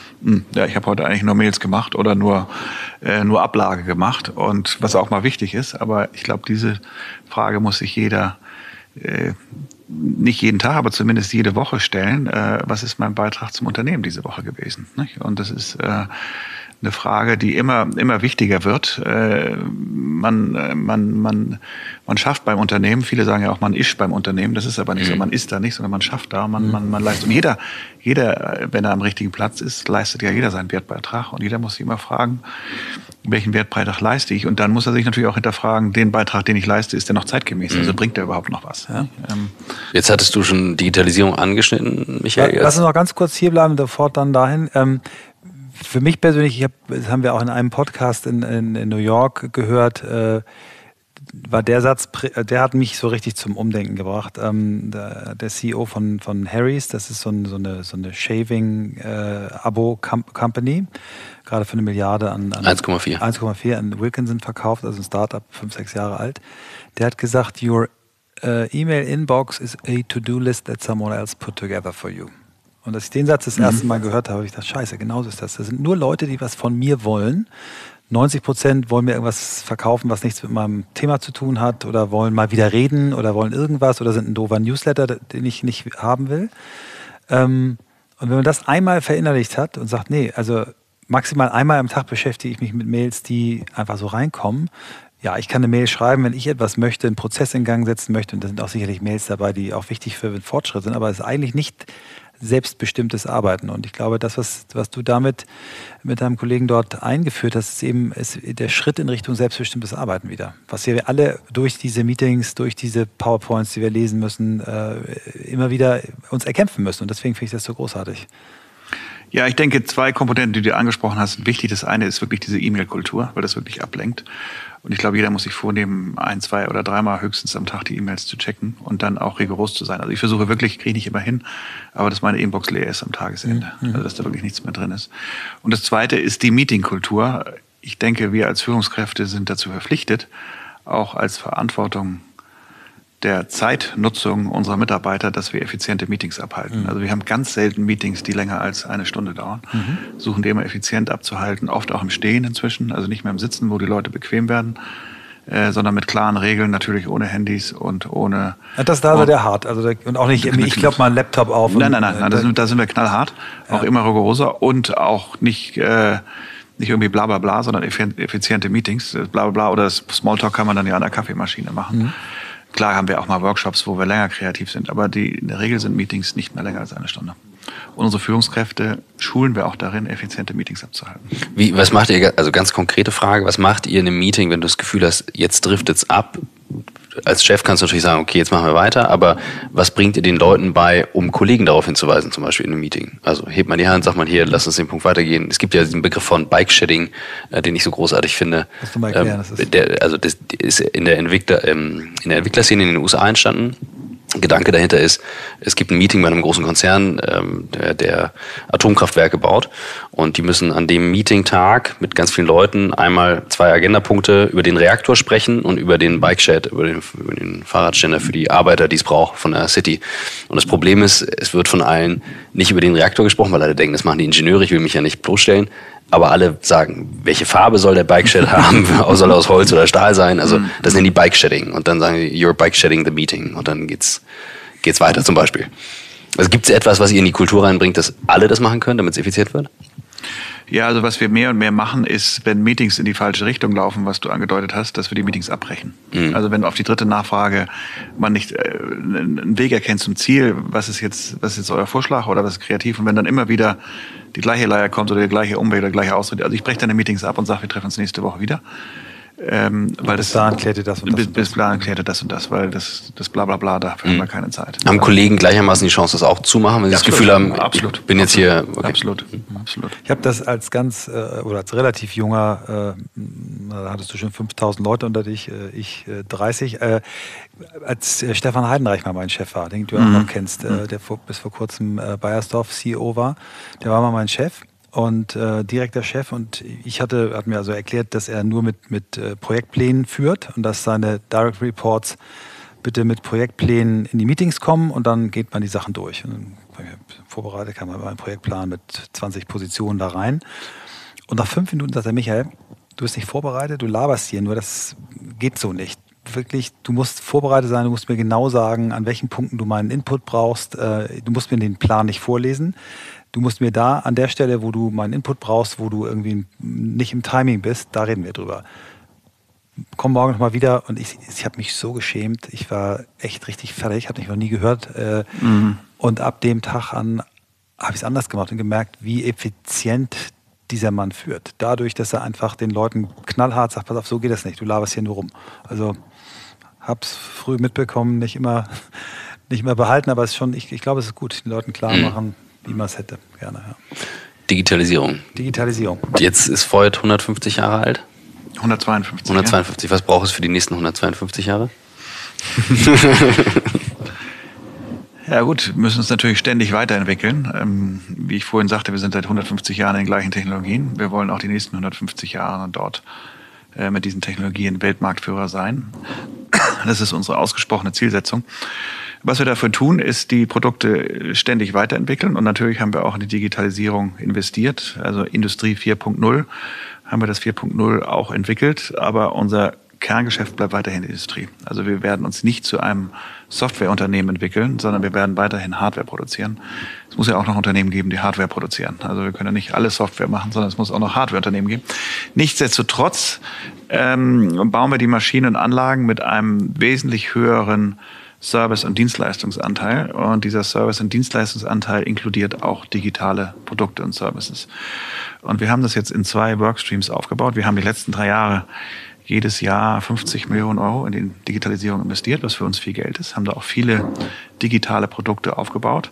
ja, ich habe heute eigentlich nur Mails gemacht oder nur, äh, nur Ablage gemacht und was auch mal wichtig ist, aber ich glaube, diese Frage muss sich jeder, äh, nicht jeden Tag, aber zumindest jede Woche stellen, äh, was ist mein Beitrag zum Unternehmen diese Woche gewesen? Nicht? Und das ist äh, eine Frage, die immer, immer wichtiger wird. Äh, man, äh, man, man, man schafft beim Unternehmen, viele sagen ja auch, man ist beim Unternehmen, das ist aber nicht mhm. so, man ist da nicht, sondern man schafft da, man, mhm. man, man leistet. Und jeder, jeder, wenn er am richtigen Platz ist, leistet ja jeder seinen Wertbeitrag und jeder muss sich immer fragen, welchen Wertbeitrag leiste ich? Und dann muss er sich natürlich auch hinterfragen, den Beitrag, den ich leiste, ist der noch zeitgemäß? Mhm. Also bringt der überhaupt noch was? Ja? Ähm, Jetzt hattest du schon Digitalisierung angeschnitten, Michael. Ja, lass uns noch ganz kurz hier bleiben, sofort dann dahin. Ähm, Für mich persönlich, ich hab, das haben wir auch in einem Podcast in, in, in New York gehört, äh, war der Satz, der hat mich so richtig zum Umdenken gebracht. Ähm, der, der C E O von, von Harry's, das ist so, ein, so eine, so eine Shaving-Abo-Company, gerade für eine Milliarde an, an eins Komma vier eins Komma vier an Wilkinson verkauft, also ein Startup, fünf, sechs Jahre alt. Der hat gesagt, your uh, email inbox is a to-do-list that someone else put together for you. Und als ich den Satz das erste Mal gehört habe, habe ich gedacht, scheiße, genauso ist das. Das sind nur Leute, die was von mir wollen. neunzig Prozent wollen mir irgendwas verkaufen, was nichts mit meinem Thema zu tun hat oder wollen mal wieder reden oder wollen irgendwas oder sind ein doofer Newsletter, den ich nicht haben will. Und wenn man das einmal verinnerlicht hat und sagt, nee, also maximal einmal am Tag beschäftige ich mich mit Mails, die einfach so reinkommen. Ja, ich kann eine Mail schreiben, wenn ich etwas möchte, einen Prozess in Gang setzen möchte. Und da sind auch sicherlich Mails dabei, die auch wichtig für den Fortschritt sind. Aber es ist eigentlich nicht selbstbestimmtes Arbeiten. Und ich glaube, das, was, was du damit mit deinem Kollegen dort eingeführt hast, ist eben ist der Schritt in Richtung selbstbestimmtes Arbeiten wieder. Was wir alle durch diese Meetings, durch diese PowerPoints, die wir lesen müssen, äh, immer wieder uns erkämpfen müssen. Und deswegen finde ich das so großartig. Ja, ich denke, zwei Komponenten, die du angesprochen hast, sind wichtig. Das eine ist wirklich diese E-Mail-Kultur, weil das wirklich ablenkt. Und ich glaube, jeder muss sich vornehmen, ein, zwei oder dreimal höchstens am Tag die E-Mails zu checken und dann auch rigoros zu sein. Also ich versuche wirklich, kriege ich nicht immer hin, aber dass meine Inbox leer ist am Tagesende. Mhm. Also dass da wirklich nichts mehr drin ist. Und das zweite ist die Meeting-Kultur. Ich denke, wir als Führungskräfte sind dazu verpflichtet, auch als Verantwortung der Zeitnutzung unserer Mitarbeiter, dass wir effiziente Meetings abhalten. Mhm. Also wir haben ganz selten Meetings, die länger als eine Stunde dauern. Mhm. Versuchen die immer effizient abzuhalten, oft auch im Stehen inzwischen, also nicht mehr im Sitzen, wo die Leute bequem werden, äh, sondern mit klaren Regeln, natürlich ohne Handys und ohne... Ja, das da ist der hart, also der, und auch nicht, ich glaube mal einen Laptop auf. Nein, nein, nein, nein da, sind, da sind wir knallhart, ja. Auch immer rigoroser und auch nicht... Äh, Nicht irgendwie bla bla bla, sondern effiziente Meetings. Bla bla bla oder Smalltalk kann man dann ja an der Kaffeemaschine machen. Mhm. Klar haben wir auch mal Workshops, wo wir länger kreativ sind, aber die, in der Regel sind Meetings nicht mehr länger als eine Stunde. Und unsere Führungskräfte schulen wir auch darin, effiziente Meetings abzuhalten. Wie, was macht ihr, also ganz konkrete Frage, was macht ihr in einem Meeting, wenn du das Gefühl hast, jetzt driftet's ab? Als Chef kannst du natürlich sagen, okay, jetzt machen wir weiter, aber was bringt ihr den Leuten bei, um Kollegen darauf hinzuweisen, zum Beispiel in einem Meeting? Also hebt man die Hand, sagt man hier, lass uns den Punkt weitergehen. Es gibt ja diesen Begriff von Bike-Shedding, äh, den ich so großartig finde. Kannst du mal erklären, ähm, das ist der, also das ist in der Entwickler, ähm, in der Entwicklerszene in den U S A entstanden. Gedanke dahinter ist, es gibt ein Meeting bei einem großen Konzern, ähm, der, der Atomkraftwerke baut, und die müssen an dem Meeting-Tag mit ganz vielen Leuten einmal zwei Agendapunkte über den Reaktor sprechen und über den Bike-Shed, über den, über den Fahrradständer für die Arbeiter, die es braucht von der City. Und das Problem ist, es wird von allen nicht über den Reaktor gesprochen, weil alle denken, das machen die Ingenieure, ich will mich ja nicht bloßstellen. Aber alle sagen, welche Farbe soll der Bike-Shed haben? Soll er aus Holz oder Stahl sein? Also das nennen die Bike-Shedding. Und dann sagen die, you're bike-shedding the meeting. Und dann geht's, geht's weiter zum Beispiel. Also gibt es etwas, was ihr in die Kultur reinbringt, dass alle das machen können, damit es effizient wird? Ja, also was wir mehr und mehr machen, ist, wenn Meetings in die falsche Richtung laufen, was du angedeutet hast, dass wir die Meetings abbrechen. Mhm. Also wenn auf die dritte Nachfrage man nicht äh, einen Weg erkennt zum Ziel, was ist jetzt, was ist jetzt euer Vorschlag oder was ist kreativ, und wenn dann immer wieder die gleiche Leier kommt oder die gleiche Umwelt oder die gleiche Ausrede. Also ich breche deine Meetings ab und sage, wir treffen uns nächste Woche wieder. Ähm, weil bis dahin klärte das und das. Bis, bis dahin klärte das und das, weil das, das bla bla bla, dafür mhm. haben wir keine Zeit. Haben Kollegen gleichermaßen die Chance, das auch zu machen, wenn sie ja, das Gefühl haben, absolut. ich bin jetzt absolut. hier... Okay. Absolut, absolut. Ich habe das als ganz, äh, oder als relativ junger, äh, da hattest du schon fünftausend Leute unter dich, äh, ich äh, dreißig, äh, als äh, Stefan Heidenreich mal mein Chef war, den du mhm. auch noch kennst, äh, der vor, bis vor kurzem äh, Bayersdorf C E O war, der war mal mein Chef. Und äh, direkter Chef, und ich hatte, hat mir also erklärt, dass er nur mit, mit äh, Projektplänen führt und dass seine Direct Reports bitte mit Projektplänen in die Meetings kommen, und dann geht man die Sachen durch. Und dann vorbereitet, kam man einen Projektplan mit zwanzig Positionen da rein. Und nach fünf Minuten sagt er, Michael, du bist nicht vorbereitet, du laberst hier nur, das geht so nicht. Wirklich, du musst vorbereitet sein, du musst mir genau sagen, an welchen Punkten du meinen Input brauchst. Äh, du musst mir den Plan nicht vorlesen. Du musst mir da an der Stelle, wo du meinen Input brauchst, wo du irgendwie nicht im Timing bist, da reden wir drüber. Komm morgen nochmal wieder. Und ich, ich habe mich so geschämt. Ich war echt richtig fertig, habe mich noch nie gehört. Äh, mhm. Und ab dem Tag an habe ich es anders gemacht und gemerkt, wie effizient dieser Mann führt. Dadurch, dass er einfach den Leuten knallhart sagt, pass auf, so geht das nicht, du laberst hier nur rum. Also hab's früh mitbekommen, nicht immer, nicht immer behalten, aber es ist schon, ich, ich glaube, es ist gut, den Leuten klar machen, mhm. wie man es hätte. Gerne, ja. Digitalisierung. Digitalisierung. Jetzt ist Voith hundertfünfzig Jahre alt. hundertzweiundfünfzig. hundertzweiundfünfzig. Ja. Was braucht es für die nächsten hundertzweiundfünfzig Jahre? Ja gut, wir müssen uns natürlich ständig weiterentwickeln. Ähm, wie ich vorhin sagte, wir sind seit hundertfünfzig Jahren in den gleichen Technologien. Wir wollen auch die nächsten hundertfünfzig Jahre dort äh, mit diesen Technologien Weltmarktführer sein. Das ist unsere ausgesprochene Zielsetzung. Was wir dafür tun, ist die Produkte ständig weiterentwickeln, und natürlich haben wir auch in die Digitalisierung investiert. Also Industrie vier Punkt null haben wir das vier Punkt null auch entwickelt, aber unser Kerngeschäft bleibt weiterhin die Industrie. Also wir werden uns nicht zu einem Softwareunternehmen entwickeln, sondern wir werden weiterhin Hardware produzieren. Es muss ja auch noch Unternehmen geben, die Hardware produzieren. Also wir können ja nicht alle Software machen, sondern es muss auch noch Hardwareunternehmen geben. Nichtsdestotrotz ähm, bauen wir die Maschinen und Anlagen mit einem wesentlich höheren Service- und Dienstleistungsanteil. Und dieser Service- und Dienstleistungsanteil inkludiert auch digitale Produkte und Services. Und wir haben das jetzt in zwei Workstreams aufgebaut. Wir haben die letzten drei Jahre jedes Jahr fünfzig Millionen Euro in die Digitalisierung investiert, was für uns viel Geld ist. Haben da auch viele digitale Produkte aufgebaut.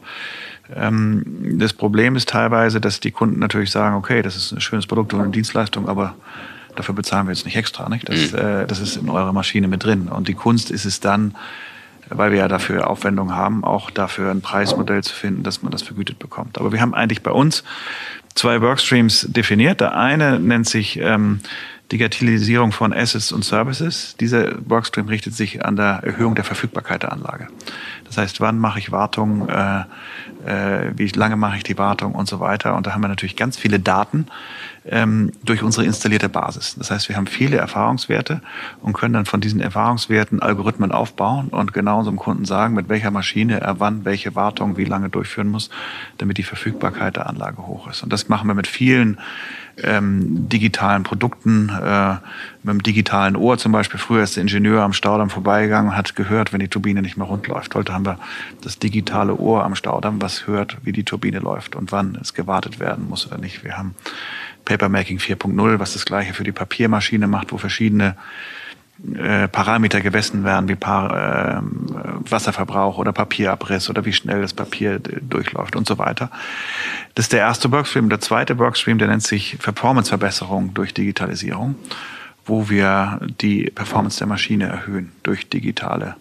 Das Problem ist teilweise, dass die Kunden natürlich sagen, okay, das ist ein schönes Produkt und eine Dienstleistung, aber dafür bezahlen wir jetzt nicht extra. Nicht? Das, mhm. das ist in eurer Maschine mit drin. Und die Kunst ist es dann, weil wir ja dafür Aufwendungen haben, auch dafür ein Preismodell zu finden, dass man das vergütet bekommt. Aber wir haben eigentlich bei uns zwei Workstreams definiert. Der eine nennt sich ähm, Digitalisierung von Assets und Services. Dieser Workstream richtet sich an der Erhöhung der Verfügbarkeit der Anlage. Das heißt, wann mache ich Wartung, äh, äh, wie lange mache ich die Wartung und so weiter. Und da haben wir natürlich ganz viele Daten ähm, durch unsere installierte Basis. Das heißt, wir haben viele Erfahrungswerte und können dann von diesen Erfahrungswerten Algorithmen aufbauen und genau unserem Kunden sagen, mit welcher Maschine er wann welche Wartung wie lange durchführen muss, damit die Verfügbarkeit der Anlage hoch ist. Und das machen wir mit vielen ähm, digitalen Produkten, äh, mit dem digitalen Ohr zum Beispiel. Früher ist der Ingenieur am Staudamm vorbeigegangen und hat gehört, wenn die Turbine nicht mehr rund läuft. Heute haben wir das digitale Ohr am Staudamm, was hört, wie die Turbine läuft und wann es gewartet werden muss oder nicht. Wir haben Papermaking vier Punkt null, was das Gleiche für die Papiermaschine macht, wo verschiedene äh, Parameter gemessen werden, wie pa- äh, Wasserverbrauch oder Papierabriss oder wie schnell das Papier d- durchläuft und so weiter. Das ist der erste Workstream. Der zweite Workstream, der nennt sich Performanceverbesserung durch Digitalisierung, wo wir die Performance der Maschine erhöhen durch digitale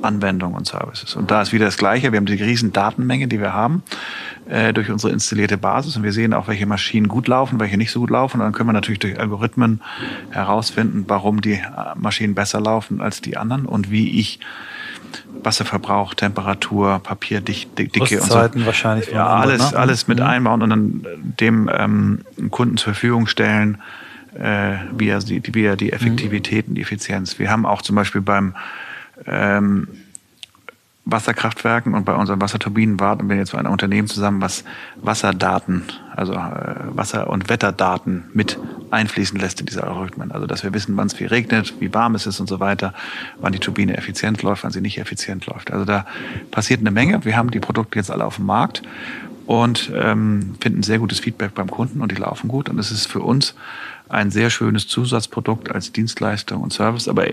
Anwendungen und Services. Und da ist wieder das Gleiche. Wir haben die riesen Datenmenge, die wir haben, äh, durch unsere installierte Basis. Und wir sehen auch, welche Maschinen gut laufen, welche nicht so gut laufen. Und dann können wir natürlich durch Algorithmen herausfinden, warum die Maschinen besser laufen als die anderen und wie ich Wasserverbrauch, Temperatur, Papierdicke und so. wahrscheinlich. Ja, alles, ne? alles mit mhm. einbauen und dann dem ähm, Kunden zur Verfügung stellen, äh, wie, er die, wie er die Effektivität und die Effizienz. Wir haben auch zum Beispiel beim ähm, Wasserkraftwerken und bei unseren Wasserturbinen warten wir jetzt für ein Unternehmen zusammen, was Wasserdaten, also äh, Wasser- und Wetterdaten mit einfließen lässt in diese Algorithmen. Also dass wir wissen, wann es viel regnet, wie warm es ist und so weiter, wann die Turbine effizient läuft, wann sie nicht effizient läuft. Also da passiert eine Menge. Wir haben die Produkte jetzt alle auf dem Markt und ähm, finden sehr gutes Feedback beim Kunden und die laufen gut. Und es ist für uns ein sehr schönes Zusatzprodukt als Dienstleistung und Service, aber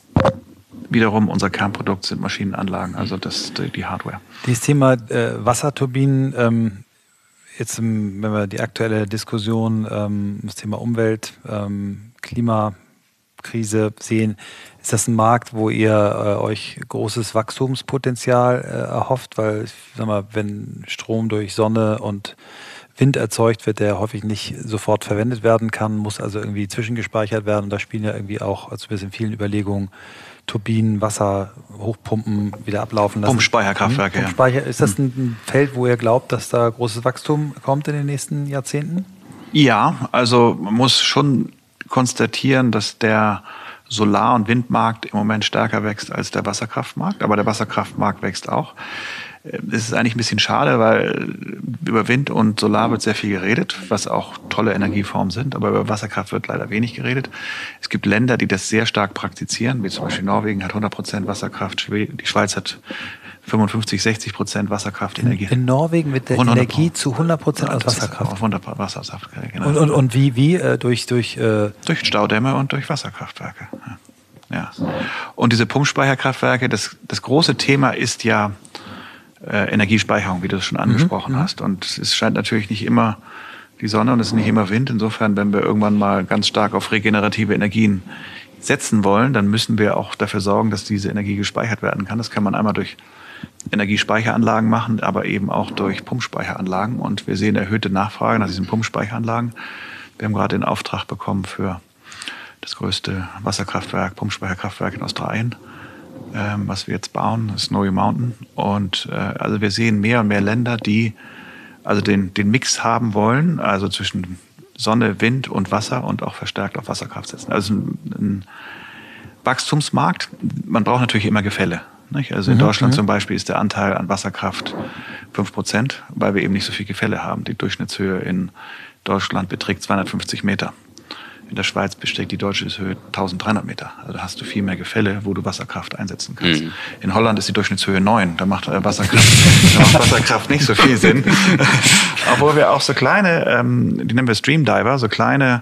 wiederum unser Kernprodukt sind Maschinenanlagen, also das die Hardware. Dieses Thema äh, Wasserturbinen, ähm, jetzt im, wenn wir die aktuelle Diskussion, ähm, das Thema Umwelt, ähm, Klimakrise sehen, ist das ein Markt, wo ihr äh, euch großes Wachstumspotenzial äh, erhofft? Weil, ich sag mal, wenn Strom durch Sonne und Wind erzeugt wird, der häufig nicht sofort verwendet werden kann, muss also irgendwie zwischengespeichert werden. Und da spielen ja irgendwie auch, also wir sind in vielen Überlegungen, Turbinen, Wasser, Hochpumpen wieder ablaufen lassen. Pumpspeicherkraftwerke, Pumpspeicher. Ist das ein Feld, wo ihr glaubt, dass da großes Wachstum kommt in den nächsten Jahrzehnten? Ja, also man muss schon konstatieren, dass der Solar- und Windmarkt im Moment stärker wächst als der Wasserkraftmarkt. Aber der Wasserkraftmarkt wächst auch. Es ist eigentlich ein bisschen schade, weil über Wind und Solar wird sehr viel geredet, was auch tolle Energieformen sind, aber über Wasserkraft wird leider wenig geredet. Es gibt Länder, die das sehr stark praktizieren, wie zum Beispiel Norwegen hat hundert Prozent Wasserkraft, die Schweiz hat fünfundfünfzig, sechzig Prozent Wasserkraftenergie. In, in Norwegen wird der Energie zu hundert Prozent aus Wasserkraft. hundert Wasserkraft, genau. Und, und, und wie? wie äh, durch, durch, äh durch Staudämme und durch Wasserkraftwerke. Ja. Und diese Pumpspeicherkraftwerke, das, das große Thema ist ja Äh, Energiespeicherung, wie du es schon angesprochen mhm. hast. Und es scheint natürlich nicht immer die Sonne und es ist nicht immer Wind. Insofern, wenn wir irgendwann mal ganz stark auf regenerative Energien setzen wollen, dann müssen wir auch dafür sorgen, dass diese Energie gespeichert werden kann. Das kann man einmal durch Energiespeicheranlagen machen, aber eben auch durch Pumpspeicheranlagen. Und wir sehen erhöhte Nachfrage nach diesen Pumpspeicheranlagen. Wir haben gerade den Auftrag bekommen für das größte Wasserkraftwerk, Pumpspeicherkraftwerk in Australien, was wir jetzt bauen, das Snowy Mountain. Und äh, also wir sehen mehr und mehr Länder, die also den, den Mix haben wollen, also zwischen Sonne, Wind und Wasser und auch verstärkt auf Wasserkraft setzen. Also ein, ein Wachstumsmarkt. Man braucht natürlich immer Gefälle. Nicht? Also in mhm, Deutschland mhm. zum Beispiel ist der Anteil an Wasserkraft fünf Prozent, weil wir eben nicht so viel Gefälle haben. Die Durchschnittshöhe in Deutschland beträgt zweihundertfünfzig Meter. In der Schweiz beträgt die deutsche Höhe tausenddreihundert Meter. Also da hast du viel mehr Gefälle, wo du Wasserkraft einsetzen kannst. Mhm. In Holland ist die Durchschnittshöhe neun. Da macht Wasserkraft, da macht Wasserkraft nicht so viel Sinn. Obwohl wir auch so kleine, ähm, die nennen wir Streamdiver, so kleine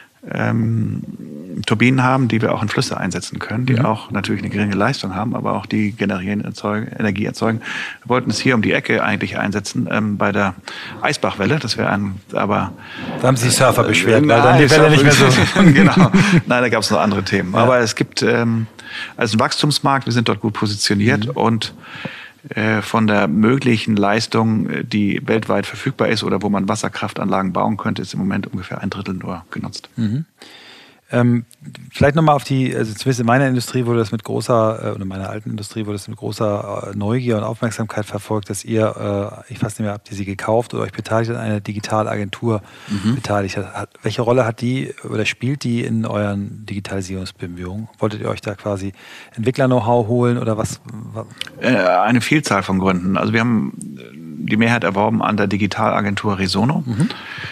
ähm, Turbinen haben, die wir auch in Flüsse einsetzen können, die mhm. auch natürlich eine geringe Leistung haben, aber auch die generieren erzeugen, Energie erzeugen. Wir wollten es hier um die Ecke eigentlich einsetzen, ähm, bei der Eisbachwelle. Das wäre ein, aber... Da haben sich Surfer äh, beschwert, äh, weil dann die Welle nicht mehr so... Genau. Nein, da gab es noch andere Themen. Ja. Aber es gibt ähm, also einen Wachstumsmarkt, wir sind dort gut positioniert mhm. und äh, von der möglichen Leistung, die weltweit verfügbar ist oder wo man Wasserkraftanlagen bauen könnte, ist im Moment ungefähr ein Drittel nur genutzt. Mhm. Ähm, vielleicht nochmal auf die, also zumindest in meiner Industrie wurde das mit großer, äh, oder in meiner alten Industrie wurde das mit großer äh, Neugier und Aufmerksamkeit verfolgt, dass ihr, äh, ich fasse nicht mehr, habt ihr sie gekauft oder euch beteiligt an einer Digitalagentur mhm. beteiligt hat. Welche Rolle hat die oder spielt die in euren Digitalisierungsbemühungen? Wolltet ihr euch da quasi Entwickler-Know-how holen oder was? Äh, eine Vielzahl von Gründen. Also wir haben die Mehrheit erworben an der Digitalagentur Resono. Mhm.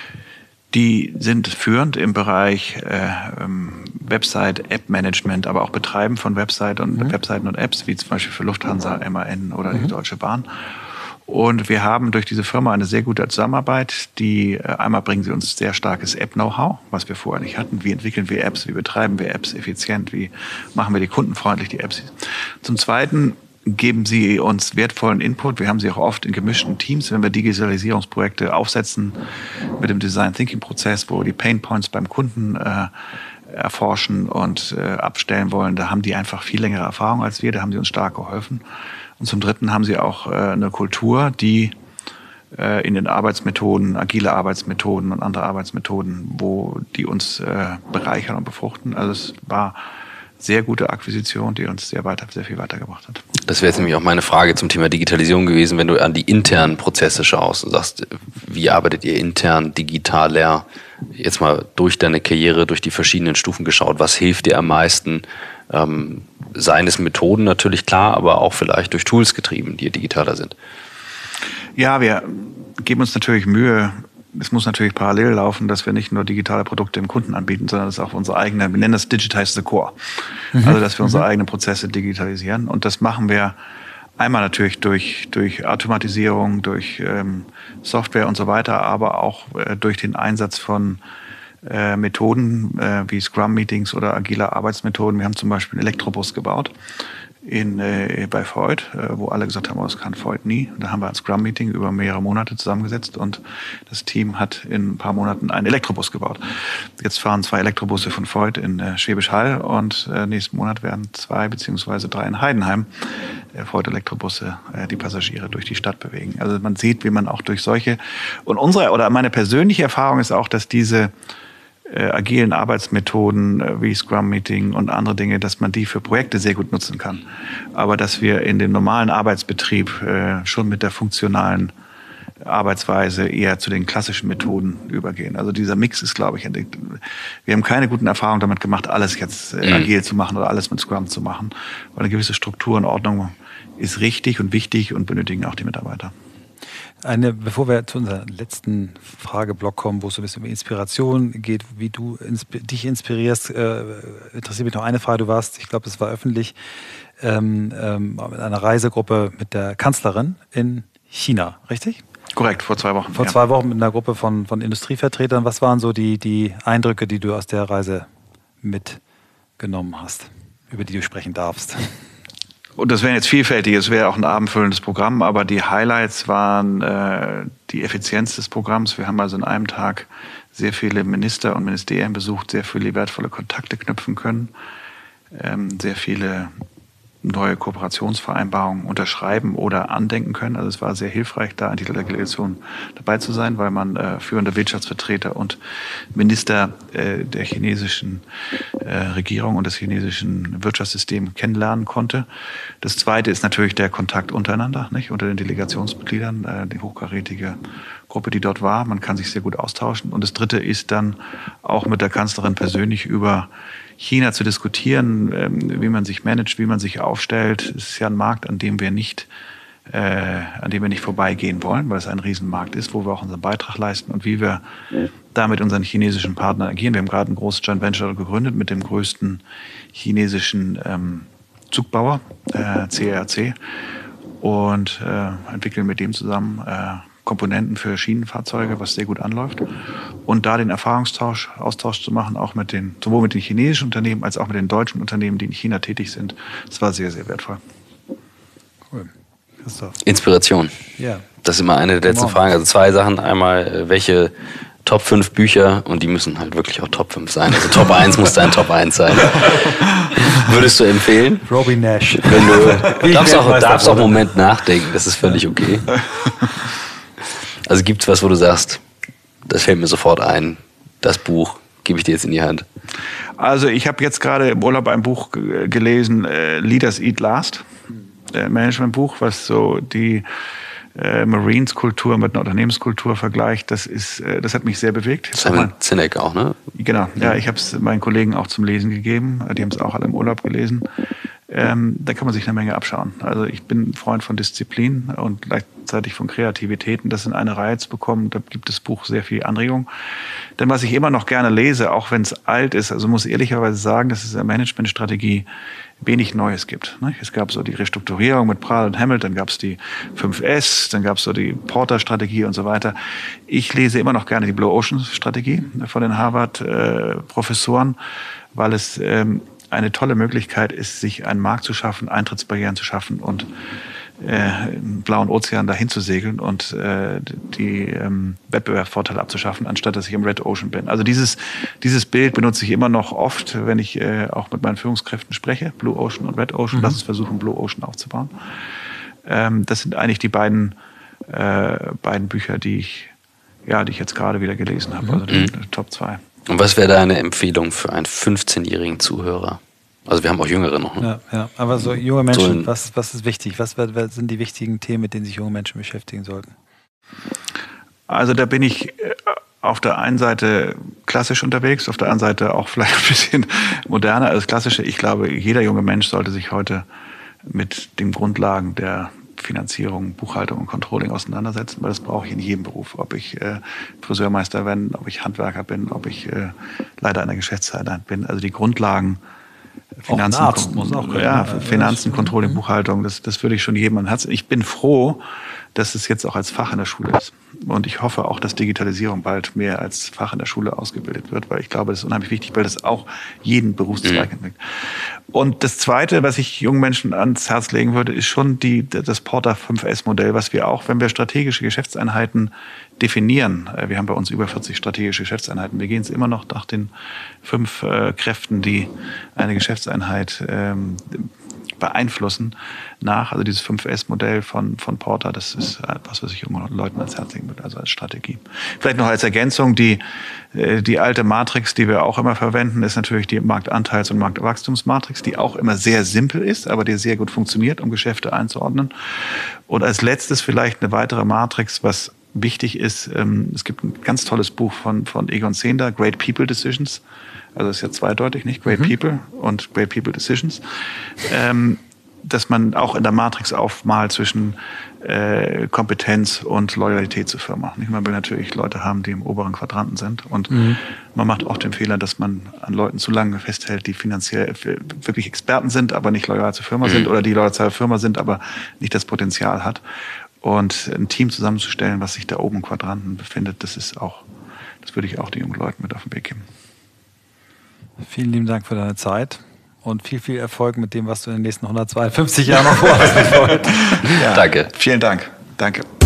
Die sind führend im Bereich äh, Website, App-Management, aber auch Betreiben von Website und mhm. Webseiten und Apps, wie zum Beispiel für Lufthansa, M A N oder mhm. die Deutsche Bahn. Und wir haben durch diese Firma eine sehr gute Zusammenarbeit. Die äh, einmal bringen sie uns sehr starkes App-Know-how, was wir vorher nicht hatten. Wie entwickeln wir Apps, wie betreiben wir Apps effizient, wie machen wir die kundenfreundlich, die Apps. Zum Zweiten geben sie uns wertvollen Input. Wir haben sie auch oft in gemischten Teams, wenn wir Digitalisierungsprojekte aufsetzen mit dem Design-Thinking-Prozess, wo die Pain-Points beim Kunden äh, erforschen und äh, abstellen wollen. Da haben die einfach viel längere Erfahrung als wir, da haben sie uns stark geholfen. Und zum Dritten haben sie auch äh, eine Kultur, die äh, in den Arbeitsmethoden, agile Arbeitsmethoden und andere Arbeitsmethoden, wo die uns äh, bereichern und befruchten. Also es war sehr gute Akquisition, die uns sehr weiter, sehr viel weitergebracht hat. Das wäre jetzt nämlich auch meine Frage zum Thema Digitalisierung gewesen, wenn du an die internen Prozesse schaust und sagst, wie arbeitet ihr intern digitaler? Jetzt mal durch deine Karriere, durch die verschiedenen Stufen geschaut, was hilft dir am meisten? Ähm, seien es Methoden natürlich klar, aber auch vielleicht durch Tools getrieben, die digitaler sind. Ja, wir geben uns natürlich Mühe. Es muss natürlich parallel laufen, dass wir nicht nur digitale Produkte dem Kunden anbieten, sondern das ist auch unsere eigene, wir nennen das Digitize the Core. Mhm. Also, dass wir unsere mhm. eigenen Prozesse digitalisieren. Und das machen wir einmal natürlich durch, durch Automatisierung, durch ähm, Software und so weiter, aber auch äh, durch den Einsatz von äh, Methoden äh, wie Scrum-Meetings oder agile Arbeitsmethoden. Wir haben zum Beispiel einen Elektrobus gebaut in, äh, bei Freud, äh, wo alle gesagt haben, oh, das kann Freud nie. Da haben wir ein Scrum-Meeting über mehrere Monate zusammengesetzt und das Team hat in ein paar Monaten einen Elektrobus gebaut. Jetzt fahren zwei Elektrobusse von Freud in äh, Schwäbisch Hall und äh, nächsten Monat werden zwei beziehungsweise drei in Heidenheim äh, Freud-Elektrobusse äh, die Passagiere durch die Stadt bewegen. Also man sieht, wie man auch durch solche, und unsere oder meine persönliche Erfahrung ist auch, dass diese Äh, agilen Arbeitsmethoden äh, wie Scrum-Meeting und andere Dinge, dass man die für Projekte sehr gut nutzen kann. Aber dass wir in dem normalen Arbeitsbetrieb äh, schon mit der funktionalen Arbeitsweise eher zu den klassischen Methoden übergehen. Also dieser Mix ist, glaube ich, wir haben keine guten Erfahrungen damit gemacht, alles jetzt äh, agil zu machen oder alles mit Scrum zu machen. Weil eine gewisse Struktur und Ordnung ist richtig und wichtig und benötigen auch die Mitarbeiter. Eine, bevor wir zu unserem letzten Frageblock kommen, wo es so ein bisschen um Inspiration geht, wie du insp- dich inspirierst, äh, interessiert mich noch eine Frage. Du warst, ich glaube, es war öffentlich, ähm, ähm, mit einer Reisegruppe mit der Kanzlerin in China, richtig? Korrekt, vor zwei Wochen. Vor ja. zwei Wochen mit einer Gruppe von, von Industrievertretern. Was waren so die, die Eindrücke, die du aus der Reise mitgenommen hast, über die du sprechen darfst? Und das wäre jetzt vielfältig, es wäre auch ein abendfüllendes Programm, aber die Highlights waren äh, die Effizienz des Programms. Wir haben also in einem Tag sehr viele Minister und Ministerien besucht, sehr viele wertvolle Kontakte knüpfen können, ähm, sehr viele neue Kooperationsvereinbarungen unterschreiben oder andenken können. Also es war sehr hilfreich, da in dieser Delegation dabei zu sein, weil man äh, führende Wirtschaftsvertreter und Minister äh, der chinesischen äh, Regierung und des chinesischen Wirtschaftssystems kennenlernen konnte. Das Zweite ist natürlich der Kontakt untereinander, nicht, unter den Delegationsmitgliedern, äh, die hochkarätige Gruppe, die dort war. Man kann sich sehr gut austauschen. Und das Dritte ist dann auch mit der Kanzlerin persönlich über China zu diskutieren, wie man sich managt, wie man sich aufstellt. Es ist ja ein Markt, an dem wir nicht, äh, an dem wir nicht vorbeigehen wollen, weil es ein Riesenmarkt ist, wo wir auch unseren Beitrag leisten und wie wir da mit unseren chinesischen Partnern agieren. Wir haben gerade ein großes Joint Venture gegründet mit dem größten chinesischen ähm, Zugbauer, äh, C R C, und äh, entwickeln mit dem zusammen äh, Komponenten für Schienenfahrzeuge, was sehr gut anläuft. Und da den Erfahrungstausch, Austausch zu machen, auch mit den, sowohl mit den chinesischen Unternehmen als auch mit den deutschen Unternehmen, die in China tätig sind, das war sehr, sehr wertvoll. Cool. Christoph. Inspiration. Ja. Das ist immer eine der letzten Wow. Fragen. Also zwei Sachen. Einmal, welche Top fünf Bücher, und die müssen halt wirklich auch Top fünf sein. Also Top eins muss dein Top eins sein. Würdest du empfehlen? Robbie Nash. Wenn du darfst auch, darfst auch einen Moment nachdenken, das ist völlig okay. Also gibt es was, wo du sagst, das fällt mir sofort ein, das Buch gebe ich dir jetzt in die Hand? Also ich habe jetzt gerade im Urlaub ein Buch g- gelesen, äh, Leaders Eat Last, äh, Managementbuch, was so die äh, Marines-Kultur mit einer Unternehmenskultur vergleicht. Das ist, äh, das hat mich sehr bewegt. Simon Sinek auch, ne? Genau, ja, ich habe es meinen Kollegen auch zum Lesen gegeben. Die haben es auch alle im Urlaub gelesen. Ähm, da kann man sich eine Menge abschauen. Also ich bin ein Freund von Disziplin und gleichzeitig von Kreativität. Und das in eine Reihe zu bekommen, da gibt das Buch sehr viel Anregung. Denn was ich immer noch gerne lese, auch wenn es alt ist, also muss ehrlicherweise sagen, dass es in der Managementstrategie wenig Neues gibt. Es gab so die Restrukturierung mit Prahl und Hammett, dann gab es die fünf S, dann gab es so die Porter-Strategie und so weiter. Ich lese immer noch gerne die Blue Ocean-Strategie von den Harvard-Professoren, weil es ähm, eine tolle Möglichkeit ist, sich einen Markt zu schaffen, Eintrittsbarrieren zu schaffen und äh, im blauen Ozean dahin zu segeln und äh, die ähm, Wettbewerbsvorteile abzuschaffen, anstatt dass ich im Red Ocean bin. Also dieses, dieses Bild benutze ich immer noch oft, wenn ich äh, auch mit meinen Führungskräften spreche, Blue Ocean und Red Ocean. Mhm. Lass uns versuchen, Blue Ocean aufzubauen. Ähm, das sind eigentlich die beiden, äh, beiden Bücher, die ich, ja, die ich jetzt gerade wieder gelesen habe, also die, die Top zwei. Und was wäre deine Empfehlung für einen fünfzehnjährigen Zuhörer? Also wir haben auch Jüngere noch. Ne? Ja, ja, aber so junge Menschen, so was, was ist wichtig? Was, was sind die wichtigen Themen, mit denen sich junge Menschen beschäftigen sollten? Also da bin ich auf der einen Seite klassisch unterwegs, auf der anderen Seite auch vielleicht ein bisschen moderner als klassische. Ich glaube, jeder junge Mensch sollte sich heute mit den Grundlagen der Finanzierung, Buchhaltung und Controlling auseinandersetzen, weil das brauche ich in jedem Beruf. Ob ich äh, Friseurmeister bin, ob ich Handwerker bin, ob ich äh, Leiter einer Geschäftseinheit bin. Also die Grundlagen Finanzen, auch Arzt muss auch können, ja, Finanzen, Controlling, Buchhaltung, das, das würde ich schon jedem ans Herz. Ich bin froh, dass es jetzt auch als Fach in der Schule ist. Und ich hoffe auch, dass Digitalisierung bald mehr als Fach in der Schule ausgebildet wird, weil ich glaube, das ist unheimlich wichtig, weil das auch jeden Berufszweig entwickelt. Mhm. Und das Zweite, was ich jungen Menschen ans Herz legen würde, ist schon die, das Porter fünf S Modell, was wir auch, wenn wir strategische Geschäftseinheiten definieren, wir haben bei uns über vierzig strategische Geschäftseinheiten, wir gehen es immer noch nach den fünf äh, Kräften, die eine Geschäftseinheit ähm, beeinflussen, nach. Also dieses fünf S Modell von, von Porter, das ist etwas, was ich jungen Leuten ans Herz legen würde, also als Strategie. Vielleicht noch als Ergänzung, die, die alte Matrix, die wir auch immer verwenden, ist natürlich die Marktanteils- und Marktwachstumsmatrix, die auch immer sehr simpel ist, aber die sehr gut funktioniert, um Geschäfte einzuordnen. Und als letztes vielleicht eine weitere Matrix, was wichtig ist, es gibt ein ganz tolles Buch von, von Egon Zehnder, Great People Decisions. Also das ist ja zweideutig, nicht? Great mhm. People und Great People Decisions. Ähm, dass man auch in der Matrix aufmalt zwischen äh, Kompetenz und Loyalität zur Firma. Nicht? Man will natürlich Leute haben, die im oberen Quadranten sind. Und mhm. man macht auch den Fehler, dass man an Leuten zu lange festhält, die finanziell wirklich Experten sind, aber nicht loyal zur Firma mhm. sind, oder die loyal zur Firma sind, aber nicht das Potenzial hat. Und ein Team zusammenzustellen, was sich da oben im Quadranten befindet, das ist auch, das würde ich auch den jungen Leuten mit auf den Weg geben. Vielen lieben Dank für deine Zeit und viel, viel Erfolg mit dem, was du in den nächsten hundertzweiundfünfzig Jahren noch vorhast. Ja, danke. Vielen Dank. Danke.